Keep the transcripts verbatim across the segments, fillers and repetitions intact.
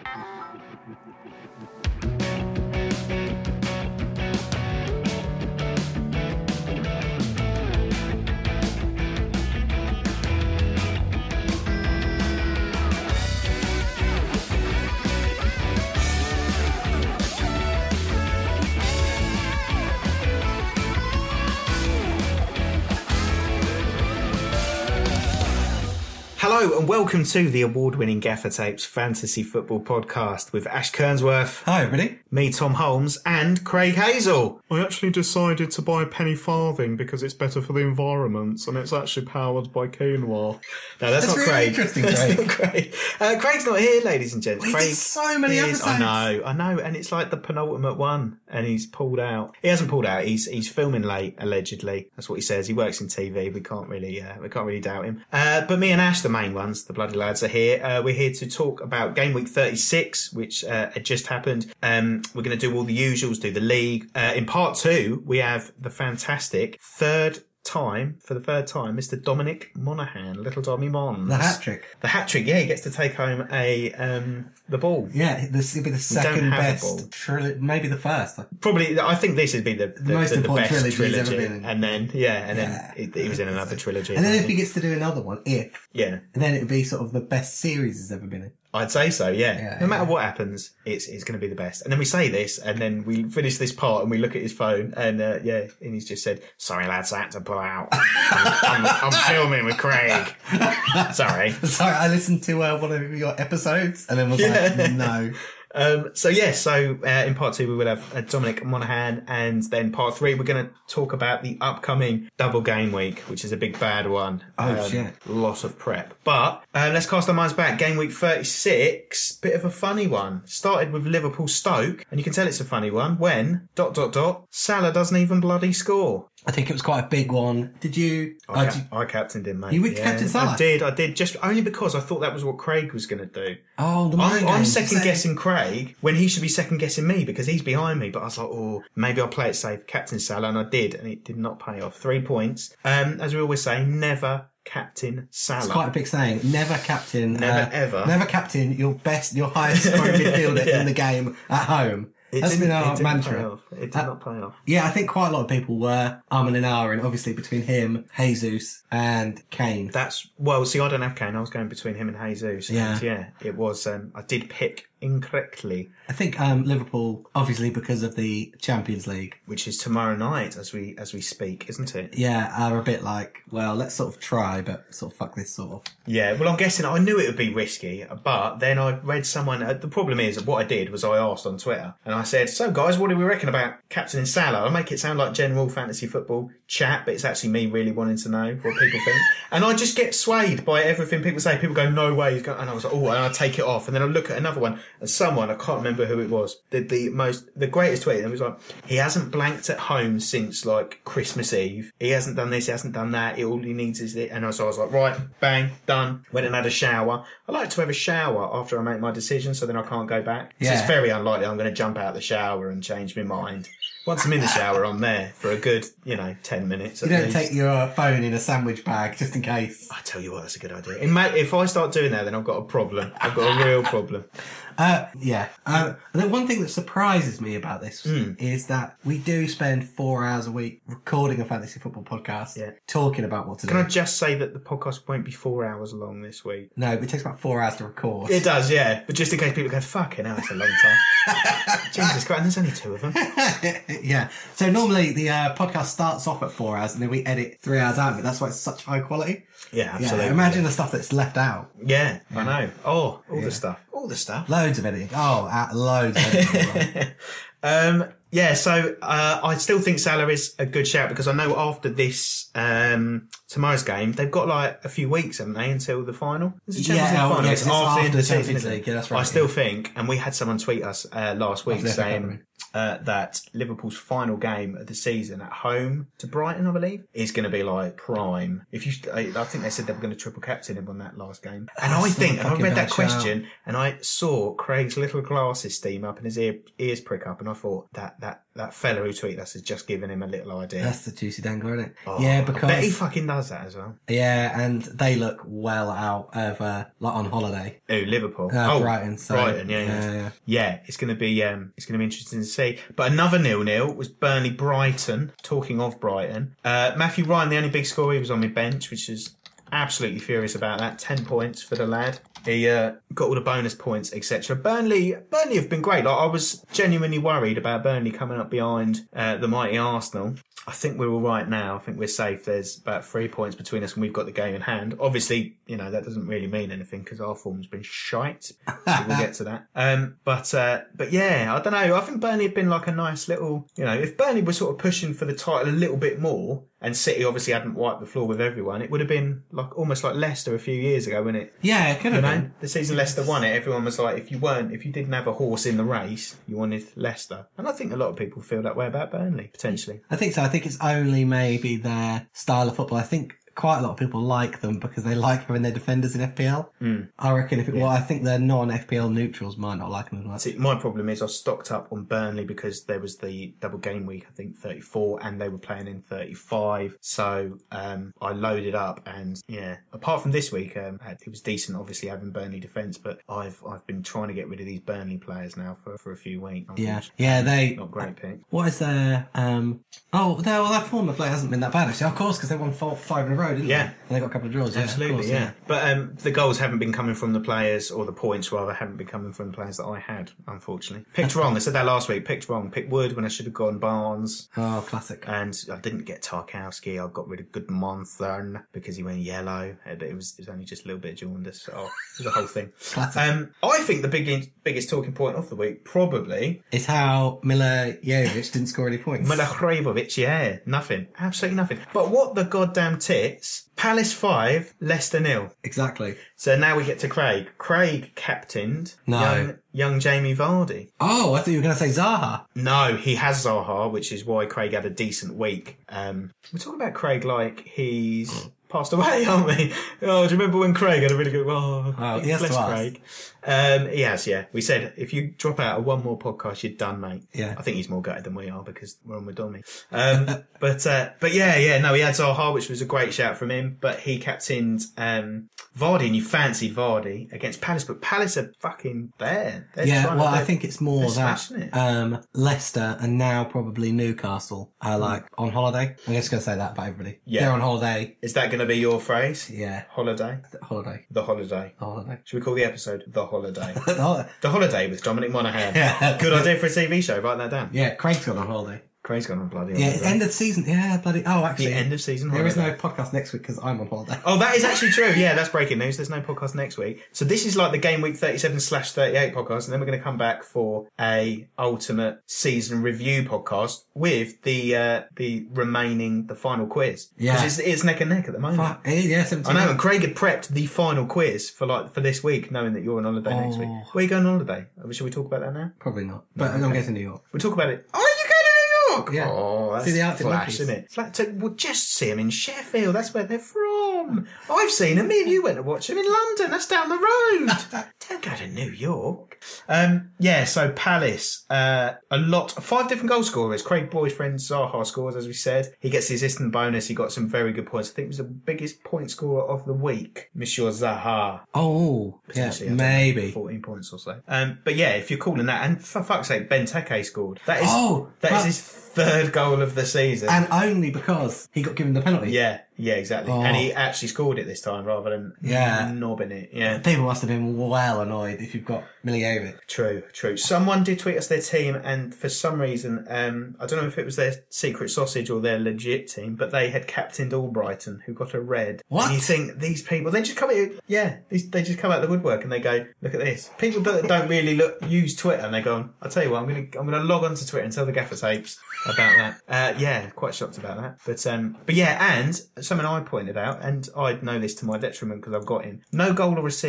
Hello and welcome to the award-winning Gaffer Tapes Fantasy Football Podcast with Ash Kernsworth. Hi everybody. Me, Tom Holmes, and Craig Hazel. I actually decided to buy a penny farthing because it's better for the environment, and it's actually powered by quinoa. No, that's, That's not really Craig. interesting, That's Craig. not Craig. Uh, Craig's not here, ladies and gents. We Craig did so many is, episodes. I know, I know, and it's like the penultimate one, and he's pulled out. He hasn't pulled out. He's he's filming late, allegedly. That's what he says. He works in T V. We can't really uh, we can't really doubt him. Uh, but me and Ash, the main ones, the bloody lads, are here. Uh, we're here to talk about game week thirty-six, which uh, had just happened. Um, we're going to do all the usuals, do the league. Uh, in part two, we have the fantastic third time, for the third time, Mister Dominic Monaghan, Little Dommy Mons. The hat trick. The hat trick, yeah, he gets to take home a um, the ball. Yeah, this will be the second have a ball. best trilogy, maybe the first. Probably, I think this would be the, the, The most the, the important best trilogy he's trilogy. ever been in. And then, yeah, and Yeah. then he, he was in another trilogy. And then if he gets to do another one, if, yeah, and then it would be sort of the best series he's ever been in. I'd say so, yeah. Yeah, no matter yeah. what happens, it's it's going to be the best. And then we say this, and then we finish this part, and we look at his phone, and uh, yeah, and he's just said, "Sorry, lads, I had to pull out. I'm, I'm, I'm filming with Craig. Sorry." Sorry, I listened to uh, one of your episodes and then was Yeah. like, no. Um, so yeah, so uh, in part two we will have uh, Dominic Monaghan, and then part three we're going to talk about the upcoming double game week, which is a big bad one. Oh, um, shit. Lot of prep. But uh, let's cast our minds back. Game week thirty-six, bit of a funny one. Started with Liverpool Stoke, and you can tell it's a funny one when dot dot dot Salah doesn't even bloody score. I think it was quite a big one. Did you? I, uh, cap- did you I captained him, mate. You would captain Salah? I did, I did, just only because I thought that was what Craig was going to do. oh, the I'm, mind I'm games, second you say? guessing Craig when he should be second guessing me because he's behind me. But I was like, oh, maybe I'll play it safe, Captain Salah, and I did, and it did not pay off. Three points. Um, as we always say, never Captain Salah. It's quite a big saying. Never captain. Never, uh, ever. Never captain your best, your highest scoring midfielder Yeah. in the game at home. It That's didn't- been it our didn't mantra. pay off. It did Uh, not pay off. Yeah, I think quite a lot of people were umming and ahhing, obviously, between him, Jesus, and Kane. That's well. See, I don't have Kane. I was going between him and Jesus. Yeah. and yeah. It was. Um, I did pick incorrectly, I think um, Liverpool, obviously because of the Champions League, which is tomorrow night as we as we speak, isn't it? yeah, are a bit like, well, let's sort of try, but sort of fuck this sort of. Yeah, well, I'm guessing I knew it would be risky, but then I read someone. Uh, the problem is, what I did was I asked on Twitter, and I said, "So, guys, what do we reckon about captaining Salah?" I make it sound like general fantasy football chat, but it's actually me really wanting to know what people think. And I just get swayed by everything people say. People go, "No way," and I was like, "Oh," and I take it off, and then I look at another one, and someone I can't remember who it was did the most, the greatest tweet. And it was like, he hasn't blanked at home since like Christmas Eve. He hasn't done this. He hasn't done that. All he needs is it. And so I was like, right, bang, done. Went and had a shower. I like to have a shower after I make my decision, so then I can't go back. So Yeah. it's very unlikely I'm going to jump out the shower and change my mind. Once I'm in the shower, I'm there for a good, you know, ten minutes. You at don't least. take your uh, phone in a sandwich bag just in case. I tell you what, that's a good idea. It may, if I start doing that, then I've got a problem. I've got a real problem. Uh, yeah. Uh, and then one thing that surprises me about this Mm. is that we do spend four hours a week recording a fantasy football podcast, Yeah. talking about what to Can do. I just say that the podcast won't be four hours long this week? No, it takes about four hours to record. It does, yeah. But just in case people go, fucking hell, it's a long time. Jesus Christ, and there's only two of them. Yeah. So normally the uh, podcast starts off at four hours and then we edit three hours out of it. That's why it's such high quality. Yeah, absolutely. Yeah, imagine the stuff that's left out. Yeah, I know. Oh, all Yeah. the stuff. All the stuff. Loads of editing. Oh, uh, loads of editing. um, yeah, so uh, I still think Salah is a good shout because I know after this um, tomorrow's game, they've got like a few weeks, haven't they, until the final? Is it Champions Yeah, League oh, final? yeah, It's it's after end the of season, Champions isn't it? League, yeah, that's right, I still yeah. think, and we had someone tweet us uh, last week After the F A Cup, I saying mean. uh, that Liverpool's final game of the season at home to Brighton, I believe, is going to be like prime. If you, I I think they said they were going to triple captain him on that last game, and I That's think, not and a I fucking read that bad question, and I saw Craig's little glasses steam up and his ear, ears prick up, and I thought that that that fella who tweeted us has just given him a little idea. That's the juicy dangle, isn't it? Oh, yeah, I bet he because fucking does that as well. yeah, and they look well out of uh, like on holiday. Oh, Liverpool. Uh, oh, Brighton. So, Brighton. Yeah, yeah, yeah, yeah. Yeah, it's going to be um, it's going to be interesting to see. But another nil-nil was Burnley Brighton. Talking of Brighton, uh, Matthew Ryan, the only big scorer, he was on my bench, which is absolutely furious about that. Ten points for the lad. He uh, got all the bonus points, et cetera. Burnley, Burnley have been great. Like, I was genuinely worried about Burnley coming up behind uh, the mighty Arsenal. I think we're all right now. I think we're safe. There's about three points between us and we've got the game in hand. Obviously, you know, that doesn't really mean anything because our form's been shite. So we'll get to that. Um, but, uh, but yeah, I don't know. I think Burnley have been like a nice little, you know, if Burnley were sort of pushing for the title a little bit more and City obviously hadn't wiped the floor with everyone, it would have been like almost like Leicester a few years ago, wouldn't it? Yeah, it could have You know, been. the season Leicester won it, everyone was like, if you weren't, if you didn't have a horse in the race, you wanted Leicester. And I think a lot of people feel that way about Burnley, potentially. I think so. I think it's only maybe their style of football. I think quite a lot of people like them because they like having their defenders in F P L. Mm. I reckon if it, well, I think their non-F P L neutrals might not like them as much. See, my problem is I stocked up on Burnley because there was the double game week, I think thirty-four, and they were playing in thirty-five. So um, I loaded up, and yeah, apart from this week, um, it was decent, obviously having Burnley defence, but I've I've been trying to get rid of these Burnley players now for, for a few weeks. Yeah, yeah, they not great pick. What is their um? Oh, their well, their form of play hasn't been that bad actually. Of course, because they won four, five in a row, didn't Yeah. they? And they got a couple of draws. Yeah, of Absolutely, course, yeah. But um, the goals haven't been coming from the players, or the points rather, haven't been coming from the players that I had, unfortunately. Picked wrong. I said that last week. Picked wrong. Picked Wood when I should have gone Barnes. Oh, classic. And I didn't get Tarkowski. I got rid of Goodmonthon because he went yellow. But it was, it was only just a little bit of jaundice. So it was a whole thing. Classic. Um, I think the big, biggest talking point of the week probably It's how Milivojevic didn't score any points. Milivojevic. Yeah, nothing. Absolutely nothing. But what the goddamn tits? Palace five, Leicester nil. Exactly. So now we get to Craig. Craig captained No. young, young Jamie Vardy. Oh, I thought you were going to say Zaha. No, he has Zaha, which is why Craig had a decent week. Um, we're talking about Craig like he's passed away, aren't we? Oh, do you remember when Craig had a really good... Oh, Oh, he has bless to ask. Craig. Um, he has, yeah. We said, if you drop out of one more podcast, you're done, mate. Yeah. I think he's more gutted than we are because we're on with Dommy. Um, but, uh, but yeah, yeah, no, he had Zaha, which was a great shout from him, but he captained, um, Vardy, and you fancied Vardy against Palace, but Palace are fucking there. They're Yeah, trying well, to- I think it's more they're that smashing it. um, Leicester and now probably Newcastle are like on holiday. I'm just going to say that about everybody. Yeah. They're on holiday. Is that going to be your phrase? Yeah. Holiday? Holiday. The holiday. Holiday. Should we call the episode The Holiday? Oh, The Holiday with Dominic Monaghan. Yeah. Good idea for a T V show. Write that down. yeah, Craig's gone on holiday. Craig's gone on bloody Yeah, holiday. end of the season. Yeah, bloody. Oh, actually. The end of season There is holiday. no podcast next week because I'm on holiday. Oh, that is actually true. Yeah, that's breaking news. There's no podcast next week. So this is like the Game Week thirty-seven slash thirty-eight podcast, and then we're going to come back for a ultimate season review podcast with the uh, the remaining, the final quiz. Yeah. Because it's, it's neck and neck at the moment. Fuck. eh, Yeah, seventeen. I know, and Craig had prepped the final quiz for like for this week, knowing that you're on holiday next week. Oh. Where are you going on holiday? Shall we talk about that now? Probably not. But I'm okay. going to New York. We'll talk about it. Oh, you going to New York? Yeah. Oh, that's See the Arctic flash, Monkeys. isn't it? Flat, so, well, just see them in Sheffield. That's where they're from. I've seen them. Me and you went to watch them in London. That's down the road. Don't go to New York. Um, yeah, so Palace, uh, a lot, five different goal scorers. Craig Boyfriend Zaha scores, as we said. He gets the assist and bonus. He got some very good points. I think he was the biggest point scorer of the week, Monsieur Zaha. Oh, yeah, Potentially, I don't know, maybe. fourteen points or so. Um, but yeah, if you're calling that, and for fuck's sake, Benteke scored. That is Oh, that is but- his third goal of the season. And only because he got given the penalty. yeah, yeah, exactly. Oh. And he actually scored it this time rather than Yeah. knobbing it. Yeah. People must have been well annoyed if you've got Milivojevic. True, true. Someone did tweet us their team, and for some reason, um, I don't know if it was their secret sausage or their legit team, but they had captained Albrighton, who got a red. What? And you think these people, they just come out, yeah, these, they just come out of the woodwork and they go, look at this. People that don't really look use Twitter, and they go, I'll tell you what, I'm gonna, I'm gonna log onto Twitter and tell the gaffer tapes about that. Uh, yeah, quite shocked about that. But, um, but yeah, and something I pointed out, and I know this to my detriment because I've got him. No goal or assists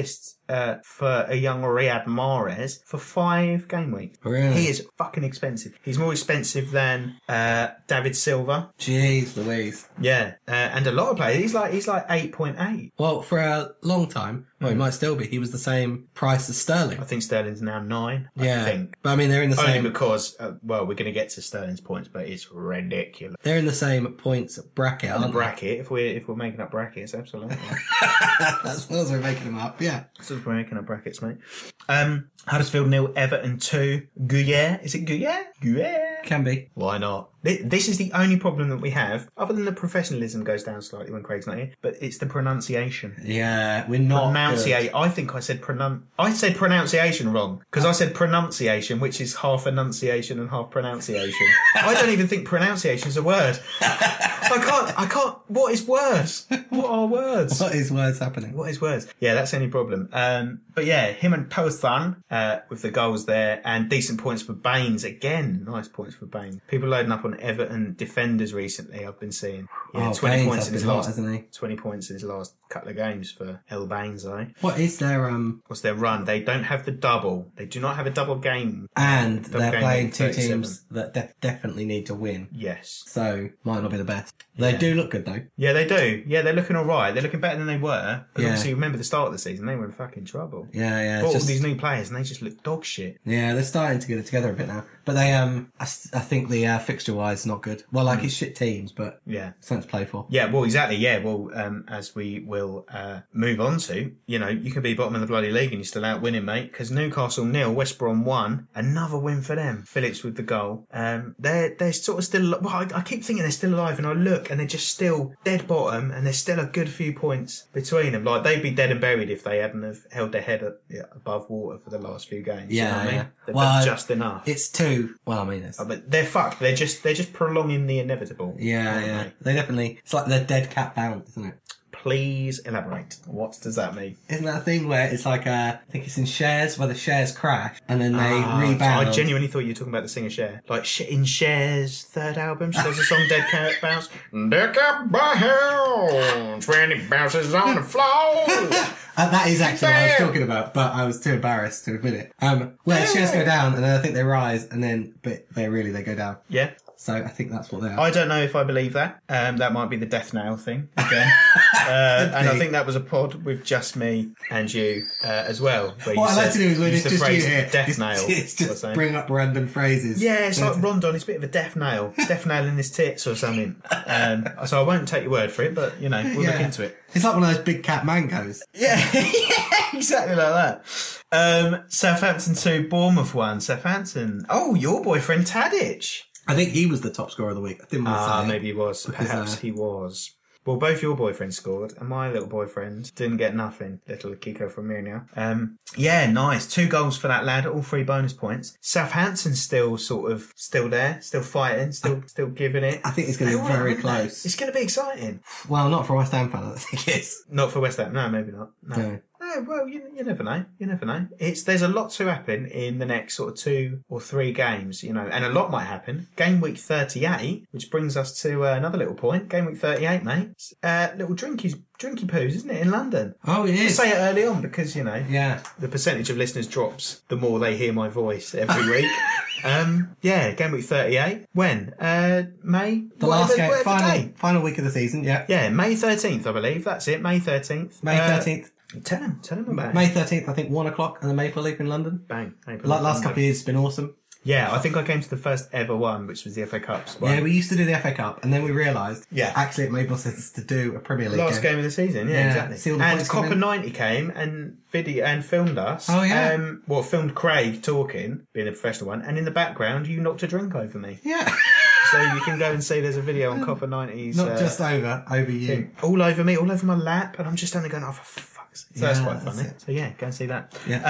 uh, for a young Riyad Mahrez for five game weeks. Really? He is fucking expensive. He's more expensive than uh, David Silva. Jeez Louise. Yeah, uh, and a lot of players. He's like he's like eight point eight. Well, for a long time, well, he might still be. He was the same price as Sterling. I think Sterling's now nine. Yeah, I think. but I mean they're in the Only same. because, uh, well, we're going to get to Sterling's points, but it's ridiculous. They're in the same points bracket, The aren't bracket, if we're if we're making up brackets, absolutely. they? That's those are making them up. Yeah. So we're making up brackets, mate. Um, Huddersfield nil, Everton two. Guyer, is it Guyer? Guyer. Can be. Why not? Thi- This is the only problem that we have, other than the professionalism goes down slightly when Craig's not here, but it's the pronunciation. Yeah, we're not. Pronunciate. I think I said pronun. I said pronunciation wrong because I said pronunciation, which is half enunciation and half pronunciation. I don't even think pronunciation is a word. I can't. I can't. What is words? What are words? What is words happening? What is words? Yeah, that's the only problem. Um, but yeah, him and Pothan uh, with the goals there and decent points for Baines again. Nice points for Baines. People loading up on Everton defenders recently. I've been seeing. Yeah, Oh, twenty Baines points has in his been hot, last. hasn't he? Twenty points in his last couple of games for El Baines, though. What is their um? What's their run? They don't have the double. They do not have a double game. And Double they're game playing week two thirty-seven. teams that def- definitely need to win. Yes. So might not be the best. They Yeah. do look good though. Yeah, they do. Yeah, they're looking all right. They're looking better than they were. Because Yeah. obviously, remember the start of the season, they were in fucking trouble. Yeah, yeah. Bought it's all just- these new players and they just look dog shit. Yeah, they're starting to get it together a bit now. But they, um, I, s- I think the uh, fixture-wise not good. Well, like it's shit teams, but Yeah. something to play for. Yeah, well, exactly. Yeah, well, um, as we will uh, move on to, you know, you could be bottom of the bloody league and you're still out winning, mate. Because Newcastle nil, West Brom one, another win for them. Phillips with the goal. Um, they're they're sort of still. Well, I, I keep thinking they're still alive, and I look and they're just still dead bottom, and there's still a good few points between them. Like they'd be dead and buried if they hadn't have held their head up, yeah, above water for the last few games. You know Yeah, what I mean? yeah. They've Well, done just enough. It's two. Well, I mean, it's, Oh, but they're fucked. They're just they're just prolonging the inevitable. yeah, aren't yeah. they? They definitely. It's like the dead cat bounce, isn't it? Please elaborate. What does that mean? Isn't that a thing where it's like uh, I think it's in shares where the shares crash and then they Ah, rebound? I genuinely thought you were talking about the singer Cher. Like Sh- in Cher's third album, she does a song Dead Cat Bounce. Dead Cat Bounce when it bounces on the floor. Uh, that is actually what I was Damn. talking about, but I was too embarrassed to admit it. Um, where shares go down and then I think they rise and then, but they really they go down. Yeah. So I think that's what they are. I don't know if I believe that. Um, that might be the death nail thing again. uh, and I think that was a pod with just me and you uh, as well. Where What you I like said- to do is when used it's the just you phrase here, death it's, nail. it's or just something. bring up random phrases. Yeah, it's like Rondon. It's a bit of a death nail. Death nail in his tits or something. Um, so I won't take your word for it, but, you know, we'll look Yeah. into it. It's like one of those big cat mangoes. Yeah, yeah, exactly like that. Um, Southampton two, Bournemouth one. Southampton. Oh, your boyfriend Tadic. I think he was the top scorer of the week. I didn't want to Ah, say it. maybe he was. Because, Perhaps uh, he was. Well, both your boyfriends scored, and my little boyfriend didn't get nothing. Little Kiko from Mourinho. Um, yeah, nice. Two goals for that lad. All three bonus points. Southampton's still sort of still there, still fighting, still still giving it. I think it's going to They be all very are, aren't they? close. It's going to be exciting. Well, not for a West Ham fan, I don't think it is. Not for West Ham. No, maybe not. No. No. No, well, you, you never know. You never know. It's there's a lot to happen in the next sort of two or three games, you know, and a lot might happen. Game week thirty-eight, which brings us to uh, another little point. Game week thirty-eight, mate. Uh, little drinky drinky poos, isn't it, in London? Oh, it I'll is. say it early on because you know Yeah. the percentage of listeners drops the more they hear my voice every week. um, yeah, game week thirty-eight. When? Uh, May. The Whatever- last game, whatever final, day. final week of the season, yeah. Yeah, May thirteenth, I believe. That's it. May thirteenth. May Uh, thirteenth. tell him. Tell him about it. May thirteenth, I think, one o'clock, and the Maple Leaf in London. Bang. April, Like last London. couple of years, it's been awesome. Yeah, I think I came to the first ever one, which was the F A Cups one. Yeah, we used to do the F A Cup, and then we realised, Yeah. actually, it made more sense to do a Premier League Last game. game of the season, yeah, Yeah, exactly. see all the And points come Copper in. ninety came and video and filmed us. Oh, yeah. Um, well, filmed Craig talking, being a professional one, and in the background you knocked a drink over me. Yeah. So you can go and see there's a video on Copper ninety's. Not uh, just over, over you. thing. All over me, all over my lap, and I'm just standing going, oh, for fuck's sake. So that's Yeah, quite that's funny. it. So yeah, go and see that. Yeah. Um,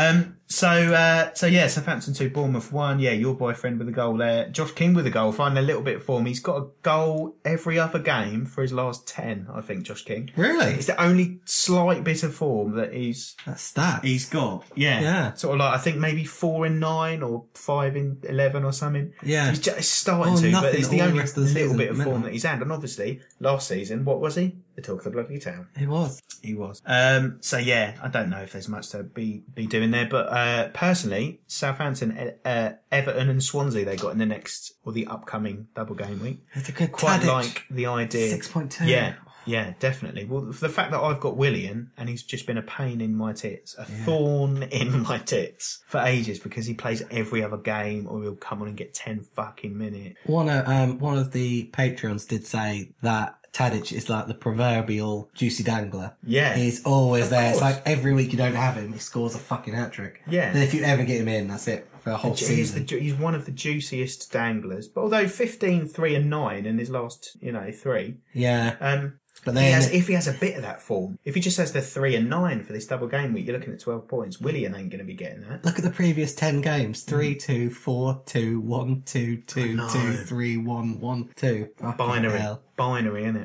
So, uh, so yeah, Southampton two, Bournemouth one. Yeah, your boyfriend with a goal there. Josh King with a goal, finding a little bit of form. He's got a goal every other game for his last ten, I think, Josh King. Really? It's the only slight bit of form that he's That's stat. he's got. Yeah. Yeah. Sort of like, I think maybe four in nine or five in eleven or something. Yeah. He's just starting Oh, to, but nothing it's the all the only rest of the little season. bit of form Mental. that he's had. And obviously, last season, what was he? The talk of the bloody town. It was. He was. Um, so yeah, I don't know if there's much to be, be doing there, but uh, personally, Southampton, uh, Everton, and Swansea they got in the next or the upcoming double game week. It's a good Quite Tadic. like the idea. six point two. Yeah, yeah, definitely. Well, the fact that I've got Willian and he's just been a pain in my tits, a thorn in my tits for ages because he plays every other game or he'll come on and get ten fucking minutes. One of um one of the Patreons did say that Tadic is like the proverbial juicy dangler. Yeah. He's always Of there. It's course. like every week you don't have him, he scores a fucking hat trick. Yeah. Then if you ever get him in, that's it for a whole He's, season. the, ju- he's one of the juiciest danglers. But although fifteen, three and nine in his last, you know, three, Yeah. um, But If he, then has, if he has a bit of that form, if he just has the three and nine for this double game week, you're looking at twelve points. Willian ain't going to be getting that. look at the previous ten games. Three, two, four, two, one, two, two, know. two, three, one, one, two. Fucking Binary. hell. Binary, isn't it?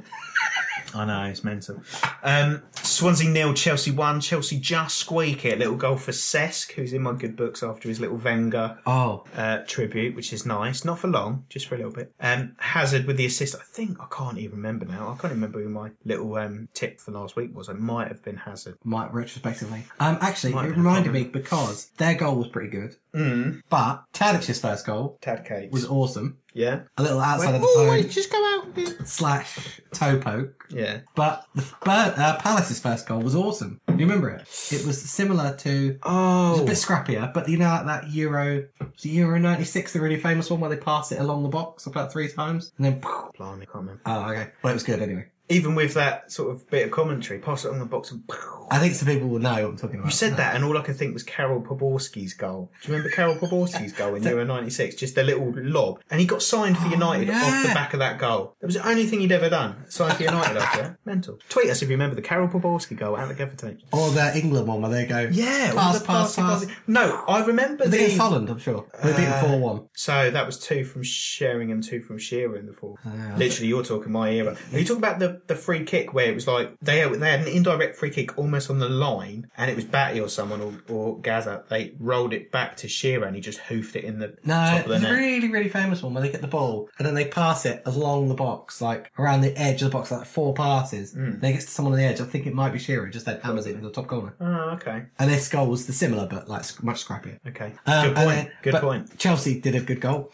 I know, it's mental. Um, Swansea nil, Chelsea one. Chelsea just squeak it. Little goal for Cesc, who's in my good books after his little Wenger Oh, uh, tribute, which is nice. Not for long, just for a little bit. Um, Hazard with the assist. I think, I can't even remember now. I can't remember who my little um, tip for last week was. It might have been Hazard. might retrospectively. Um, actually, Might it be, I reminded can't me because their goal was pretty good. Mm. But Tadic's first goal Tad cakes. was awesome. Yeah. A little outside Wait, of the oh, zone wait, just go out a bit. slash toe poke. Yeah. But the Bur- uh, Palace's first goal was awesome. Do you remember it? It was similar to. It was Oh. a bit scrappier, but you know like that Euro, was it Euro ninety-six, the really famous one where they pass it along the box about three times and then. Blimey, I can't remember. Oh, okay. Well, it was good anyway. Even with that sort of bit of commentary, pass it on the box and. I think some people will know what I'm talking about. You said that, and all I could think was Karol Poborski's goal. Do you remember Karol Poborski's goal in Euro ninety-six? Just a little lob. And he got signed for United yeah. off the back of that goal. That was the only thing he'd ever done. Signed for United after that. Mental. Tweet us if you remember the Karol Poborski goal at the Gaffer tapes. Or the England one where they go. Yeah, all Pass, the pass, passing, pass. passing. No, I remember I think the... it's Holland, I'm sure. They beat Uh, them four one. So that was two from Sheringham, two from Shearer in the fourth. yeah. Literally, you're talking my era. Are you talking about the, the free kick where it was like they had, they had an indirect free kick almost on the line, and it was Batty or someone or, or Gaza. They rolled it back to Shearer, and he just hoofed it in the No, top of the it's a net. really, really famous one where they get the ball and then they pass it along the box, like around the edge of the box, like four passes. Mm. Then it gets to someone on the edge. I think it might be Shearer, just then hammers it in the top corner. Oh, okay, And this goal was the similar, but like sc- much scrappier. okay. Um, Good and point. then- Good but point. Chelsea did a good goal.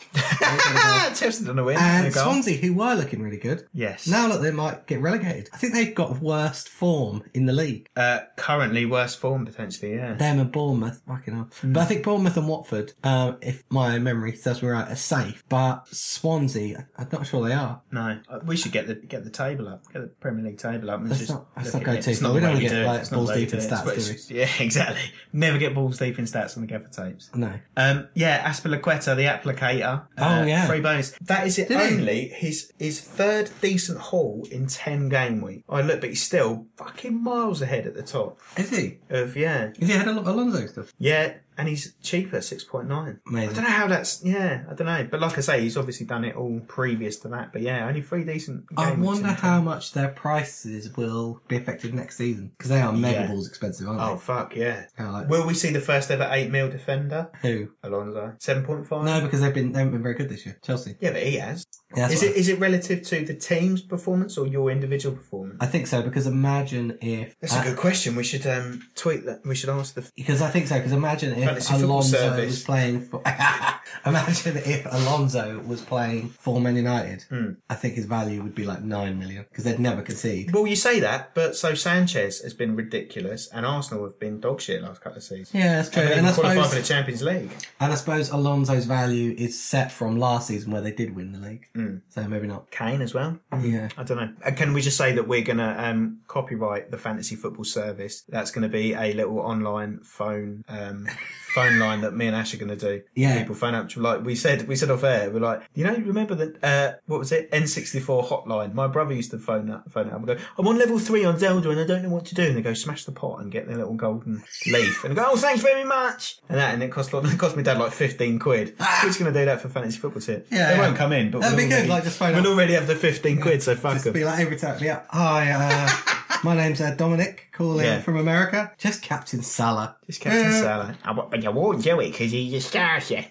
Ah, Chelsea done a win. And There you go. Swansea, who were looking really good, Yes. now look, they might get relegated. I think they've got worst form in the league. Uh, currently worst form potentially. Yeah. Them and Bournemouth, fucking hell. But I think Bournemouth and Watford, um, if my memory serves me right, are safe. But Swansea, I- I'm not sure they are. No, Uh, we should get the get the table up, get the Premier League table up, and Let's just not- let's look not at go it. too It's far. not We the don't way wanna get, do it. like, It's not balls the way deep we in do it. stats, It's- do it's- Yeah, exactly. Never get balls deep in stats on the Gaffer tapes. No. Um, yeah, Aspilicueta, the applicator. Oh, uh, yeah. Free bonus. That is it. Did he? Only his his third decent haul in ten game week. I look, but he's still fucking miles ahead at the top Is he? of yeah, Is he ahead of Alonso stuff? yeah. And he's cheaper, six point nine. Amazing. I don't know how that's, yeah, I don't know. But like I say, he's obviously done it all previous to that. But yeah, only three decent game I weeks wonder in how ten. much their prices will be affected next season. Because they are mega Yeah. balls expensive, aren't Oh, they? fuck, yeah. Kinda like- Will we see the first ever eight mil defender? Who? Alonso. seven point five? No, because they've been they haven't been very good this year. Chelsea. Yeah, but he has. Yeah, that's Is what it is it relative to the team's performance or your individual performance? I think so, because imagine if... That's uh, a good question. We should um, tweet that. We should ask the. Because I think so, because imagine if Fantasy Football Alonso Service. was playing for... imagine if Alonso was playing for Man United. Hmm. I think his value would be like nine million, because they'd never concede. Well, you say that, but so Sanchez has been ridiculous, and Arsenal have been dog shit last couple of seasons. Yeah, that's true. Haven't And I, even qualified suppose, for the Champions League. and I suppose Alonso's value is set from last season where they did win the league. Mm. So maybe not. Kane as well. Yeah. I don't know. Uh, Can we just say that we're going to um, copyright the Fantasy Football Service? That's going to be a little online phone um, phone line that me and Ash are going to do. Yeah. People phone up, like we said, we said off air, we're like, you know, remember the, uh, what was it? N sixty-four hotline. My brother used to phone up, phone it up and go, I'm on level three on Zelda and I don't know what to do. And they go, smash the pot and get their little golden leaf. And they go, oh, thanks very much. And that, and it cost, it cost me dad like fifteen quid. Who's going to do that for fantasy football tip? Yeah, they yeah. won't come in, but That'd we'll be good, already, like, just phone we'll up. already have the fifteen quid, so fuck Just them. be like every time. Yeah. Hi, uh, my name's uh, Dominic, calling Yeah. from America. Just Captain Salah. Just Captain Yeah. Salah. I, but you won't do it because he's a starship.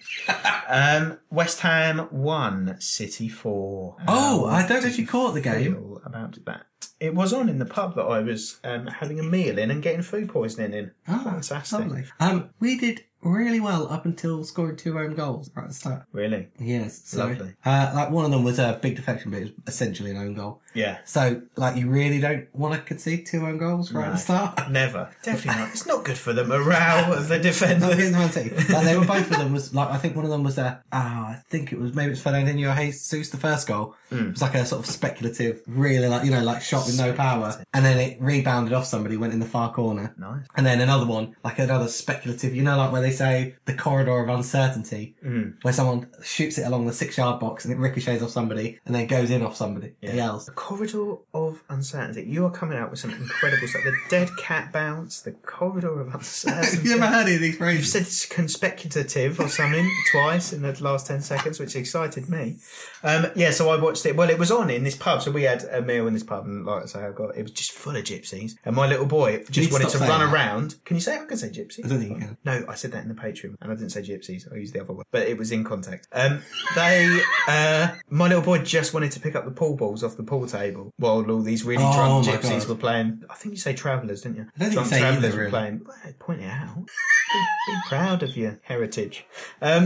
um, West Ham one, City four. Oh, How I don't know did if you caught the game. feel about that? It was on in the pub that I was um, having a meal in and getting food poisoning in. Oh, Fantastic. Lovely. Um, we did really well up until scoring two own goals right at the start. Really? Yes. So, Lovely. Uh, like one of them was a big deflection, but it was essentially an own goal. Yeah. So, like, you really don't want to concede two own goals right at the start. Never. Definitely not. It's not good for the morale of the Not defenders. against Man City. Like, they were both of them was like I think one of them was a oh I think it was maybe it's Fernandinho Jesus the first goal. Mm. It was like a sort of speculative, really like you know like shot with no power, and then it rebounded off somebody, went in the far corner. Nice. And then another one, like another speculative, you know, like where they say the corridor of uncertainty, Mm. where someone shoots it along the six-yard box and it ricochets off somebody and then goes in off somebody else. The corridor of uncertainty. You are coming out with some incredible stuff. The dead cat bounce, the corridor of uncertainty. Have you ever heard any of these You've phrases? said it's consecutive or something twice in the last ten seconds, which excited me. Um, yeah, so I watched it. Well, it was on in this pub, so we had a meal in this pub, and like I say, I got it was just full of gypsies. And my little boy need just to wanted to stop run saying that. around. Can you say? I can say gypsies. I don't think you can. No, I said that in the Patreon, and I didn't say gypsies. I used the other word, but it was in context. Um, they, uh, my little boy just wanted to pick up the pool balls off the pool table while all these really Oh, drunk my gypsies God. were playing. I think you say travellers, didn't you? I don't think you drunk say either, travellers were really. playing. Well, point it out. Be, be proud of your heritage. Um,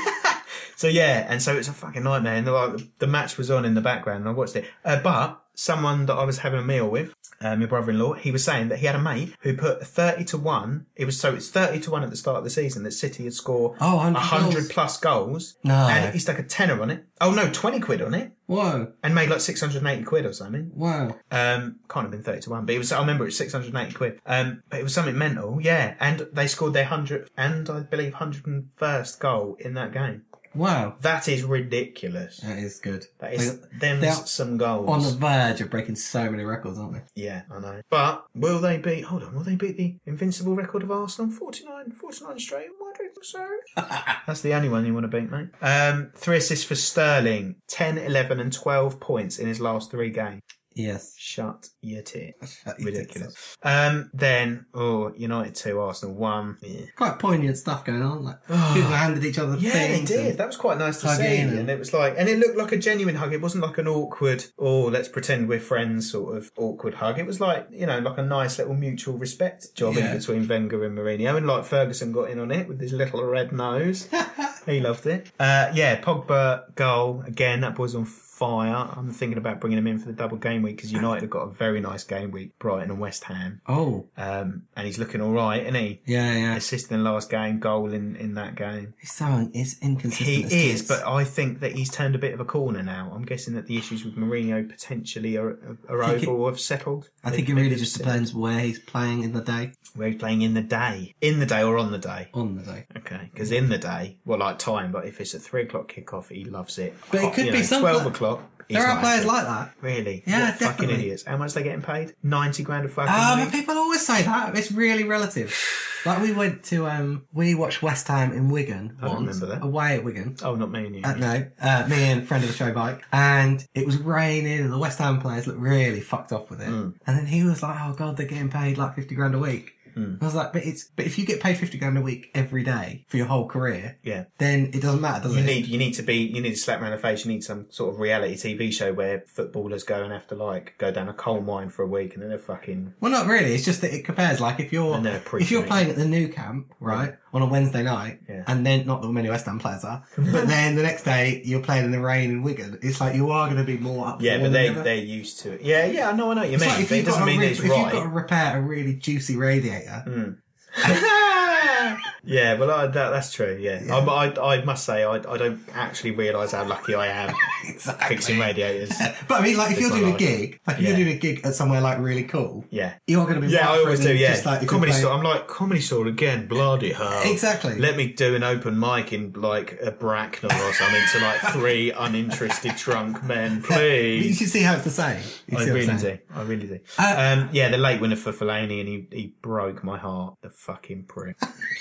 so yeah, and so it's a fucking nightmare. And the, like, the match was on in the background, and I watched it. Uh, but someone that I was having a meal with, uh, my brother-in-law, he was saying that he had a mate who put thirty to one. It was so it's thirty to one at the start of the season that City had scored Oh, one hundred a hundred goals. plus goals. No. And he stuck a tenner on it. Oh no, twenty quid on it, Whoa. and made like six hundred and eighty quid or something. Wow. Um, can't have been thirty to one, but it was. I remember it was six hundred and eighty quid. Um, but it was something mental, yeah. And they scored their hundredth and I believe hundred and first goal in that game. Wow. That is ridiculous. That is good. That is They- them they are some goals. on the verge of breaking so many records, aren't they? Yeah, I know. But will they beat? Hold on, will they beat the invincible record of Arsenal? forty-nine, forty-nine straight. Why do you think so? That's the only one you want to beat, mate. Um, three assists for Sterling. ten, eleven, and twelve points in his last three games. Yes. Shut your tit. Shut your Ridiculous. Um, then, oh, United two, Arsenal one. Yeah. Quite poignant stuff going on. Like people handed each other Yeah, they things. did. and- That was quite nice to Hugging see. and- And it was like, and it looked like a genuine hug. It wasn't like an awkward, oh, let's pretend we're friends sort of awkward hug. It was like, you know, like a nice little mutual respect job Yeah. in between Wenger and Mourinho. And like Ferguson got in on it with his little red nose. He loved it. Uh, yeah, Pogba goal. Again, that boy's on fire. I'm thinking about bringing him in for the double game week because United have got a very nice game week, Brighton and West Ham. Oh. Um, and he's looking all right, isn't he? Yeah, yeah. Assist in the last game, goal in, in that game. He's so is inconsistent. He as is, kids. but I think that he's turned a bit of a corner now. I'm guessing that the issues with Mourinho potentially are, are I think over or have settled. I think it Maybe really just it's depends where he's playing in the day. where he's playing in the day. In the day or on the day? On the day. Okay, because in the day, well, like time, but if it's a three o'clock kickoff, he loves it. But it Hot, could you be know, some- twelve o'clock. he's There are not players happy. like that. Really? Yeah, What fucking definitely. idiots. How much are they getting paid? ninety grand a fucking Um, week? people always say that. It's really relative. Like we went to, um, we watched West Ham in Wigan I don't once, remember that. away at Wigan. Oh, not me and you. Uh, no, uh, me and friend of the show bike, and it was raining, and the West Ham players looked really fucked off with it. Mm. And then he was like, "Oh God, they're getting paid like fifty grand a week." Mm. I was like, "But it's but if you get paid fifty grand a week every day for your whole career, Yeah. then it doesn't matter, does You it?" need you need to be you need to slap around the face. You need some sort of reality T V show where footballers go and have to like go down a coal mine for a week and then they're fucking Well, not really. It's just that it compares. Like if you're And they're if you're appreciating. playing at the new camp, right, on a Wednesday night, Yeah. and then not that many West Ham players are, but then the next day you're playing in the rain in Wigan. It's like you are going to be more up. yeah, for but one they than ever. they're used to it. Yeah, yeah, I know, I know what you It's mean. like if But it you've doesn't got to mean re- that it's if you've got right. to repair a really juicy radiator. Mm. Yeah, well, I, that, that's true. Yeah, Yeah. I, but I, I must say, I, I don't actually realise how lucky I am Exactly. fixing radiators. But I mean, like, if It's you're my doing a life. gig, like, if Yeah. you're doing a gig at somewhere, like, really cool, Yeah. you're going to be Yeah, right I for always it, do. and Yeah, just, like, if you're comedy playing- store. I'm like comedy store again. Bloody hell! Exactly. Let me do an open mic in like a Bracknell or something to like three uninterested drunk men, You please. can see how it's the same. You I see what I'm really saying? do. I really do. Uh, um, yeah, the late winner for Fellaini, and he, he broke my heart. The fucking prick.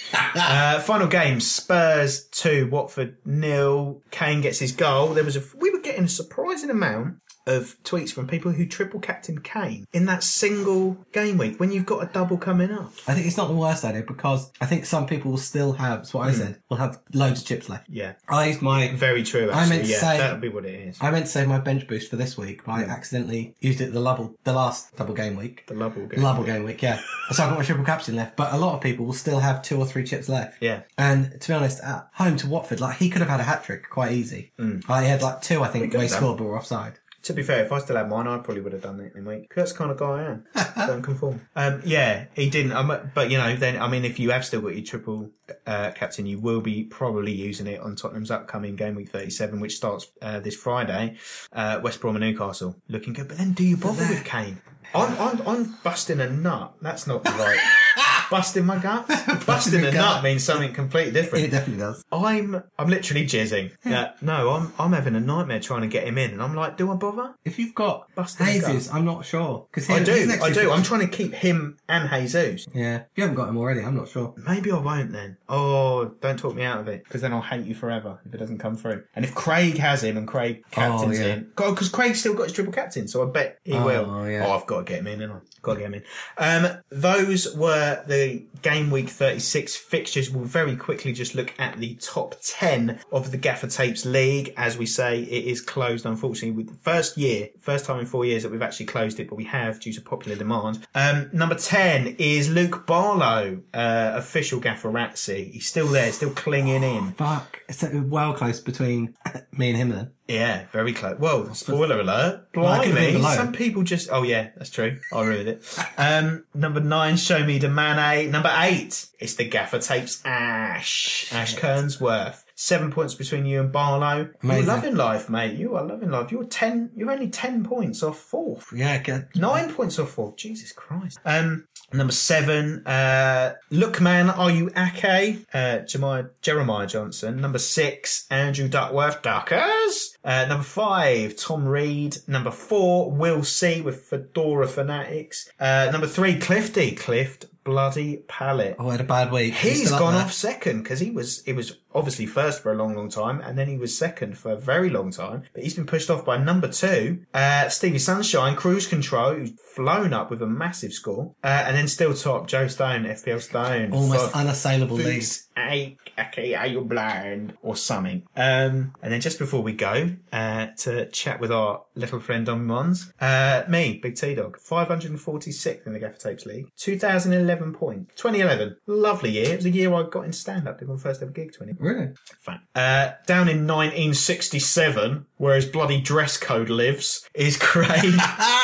uh, final game: Spurs two, Watford nil. Kane gets his goal. There was a. We were getting a surprising amount of tweets from people who triple captain Kane in that single game week when you've got a double coming up. I think it's not the worst idea because I think some people will still have, that's what I said, will have loads of chips left. Yeah. I used my, Very true, I actually. meant to yeah, say- that would be what it is. I meant to save my bench boost for this week, but I accidentally used it the double, the last double game week. The Lovell game. Double game week, yeah. So I've got my triple captain left, but a lot of people will still have two or three chips left. Yeah. And to be honest, at home to Watford, like he could have had a hat trick quite easy. Mm. I had like two, I think, could where he have scored but were offside. To be fair, if I still had mine, I probably would have done it in a week. 'Cause that's the kind of guy I am. Don't conform. Um, yeah, he didn't. Um, but, you know, then, I mean, if you have still got your triple uh, captain, you will be probably using it on Tottenham's upcoming game week thirty-seven, which starts uh, this Friday. Uh, West Brom and Newcastle. Looking good. But then do you bother with Kane? I'm, I'm, I'm busting a nut. That's not right. Busting my gut? Busting your a gut. nut means something completely different. It definitely does. I'm I'm literally jizzing. Yeah, no, I'm I'm having a nightmare trying to get him in, and I'm like, do I bother? If you've got Busting the Jesus, I'm not sure. Cause I his do, next I two do. I'm fixtures- trying to keep him and Jesus. Yeah. If you haven't got him already, I'm not sure. Maybe I won't then. Oh, don't talk me out of it, because then I'll hate you forever if it doesn't come through. And if Craig has him and Craig captains Oh, yeah. him, because Craig's still got his triple captain, so I bet he Oh, will. yeah. Oh, I've got to get him in, haven't I? Got to get him in. Um, those were the game week thirty-six fixtures. We'll very quickly just look at the top ten of the Gaffer Tapes League. As we say, it is closed, unfortunately, with the first year, first time in four years that we've actually closed it, but we have due to popular demand. Um, number ten is Luke Barlow, uh, official Gaffer Razzie. He's still there, still clinging in. Fuck. It's uh, well close between me and him then. Yeah, very close. Well, spoiler alert. I could have been Blimey. below. Some people just... Oh, yeah, that's true. I ruined it. Um, number nine, Show Me the Mane. Number eight, it's the Gaffer Tapes Ash. Ash Kernsworth. Seven points between you and Barlow. Amazing. You're loving life, mate. You are loving life. You're ten... You're only ten points off fourth. Yeah, good. Nine points off fourth. Jesus Christ. Um... Number seven, uh, Look Man, Are You Ake? Uh, Jeremiah, Jeremiah Johnson. Number six, Andrew Duckworth, Duckers. Uh, number five, Tom Reed. Number four, Will C with Fedora Fanatics. Uh, number three, Clifty, Clift Bloody Pallet. Oh, I had a bad week. He's still up gone there. off second because he was he was obviously first for a long, long time, and then he was second for a very long time. But he's been pushed off by number two, uh, Stevie Sunshine, Cruise Control, who's flown up with a massive score, uh, and then still top Joe Stone, F P L Stone, Almost for unassailable lead. Foods, Hey, okay, are you blind or something? Um, and then just before we go uh, to chat with our little friend Dom Mons, uh, me, Big T Dog, five hundred forty-sixth in the Gaffer Tapes League, two thousand eleven points, twenty eleven, lovely year. It was a year I got in stand up, did my first ever gig, twenty. Really? Fact. Uh, down in nineteen sixty-seven, where his bloody dress code lives, is Craig.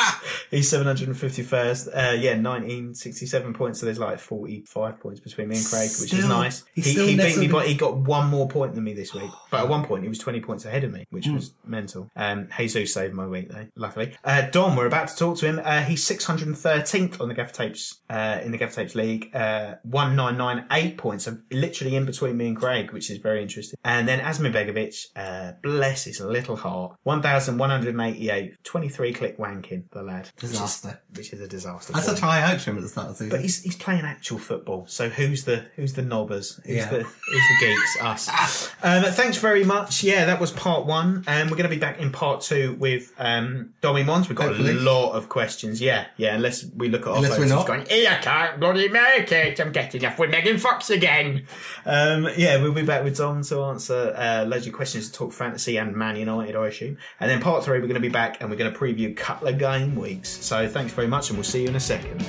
He's seven hundred fifty-first. Uh, yeah, nineteen sixty-seven points. So there's like forty-five points between me and Craig, which is Still- nice. he's He, still he beat nestled me, in- but he got one more point than me this week. But at one point, he was twenty points ahead of me, which Hmm. was mental. Um, Jesus saved my week, though, luckily. Uh, Dom, we're about to talk to him. Uh, he's six hundred thirteenth on the Gaffer Tapes, uh, in the Gaffer Tapes League. Uh, one thousand nine hundred ninety-eight points, so literally in between me and Craig, which is very interesting. And then Asmin Begovic, uh, bless his little heart, one thousand one hundred eighty-eight, twenty-three click wanking, the lad. Which is- Disaster. Which is a disaster. That's for such him. high hopes for him at the start of the But season. he's he's playing actual football, so who's the who's the knobbers? Who's Yeah. the who's the geeks? Us. Um, thanks very much. Yeah, that was part one, and we're going to be back in part two with um, Dommy Mons. We've got Hopefully. a lot of questions. Yeah, yeah. Unless we look at our Unless phones we're and not. going, "Hey, I can't bloody make it. I'm getting off with Megan Fox again." Um, yeah, we'll be back with Dom to answer uh, loads of questions, to talk fantasy and Man United, I assume. And then part three, we're going to be back and we're going to preview a couple of game weeks. So thanks very much, and we'll see you in a second.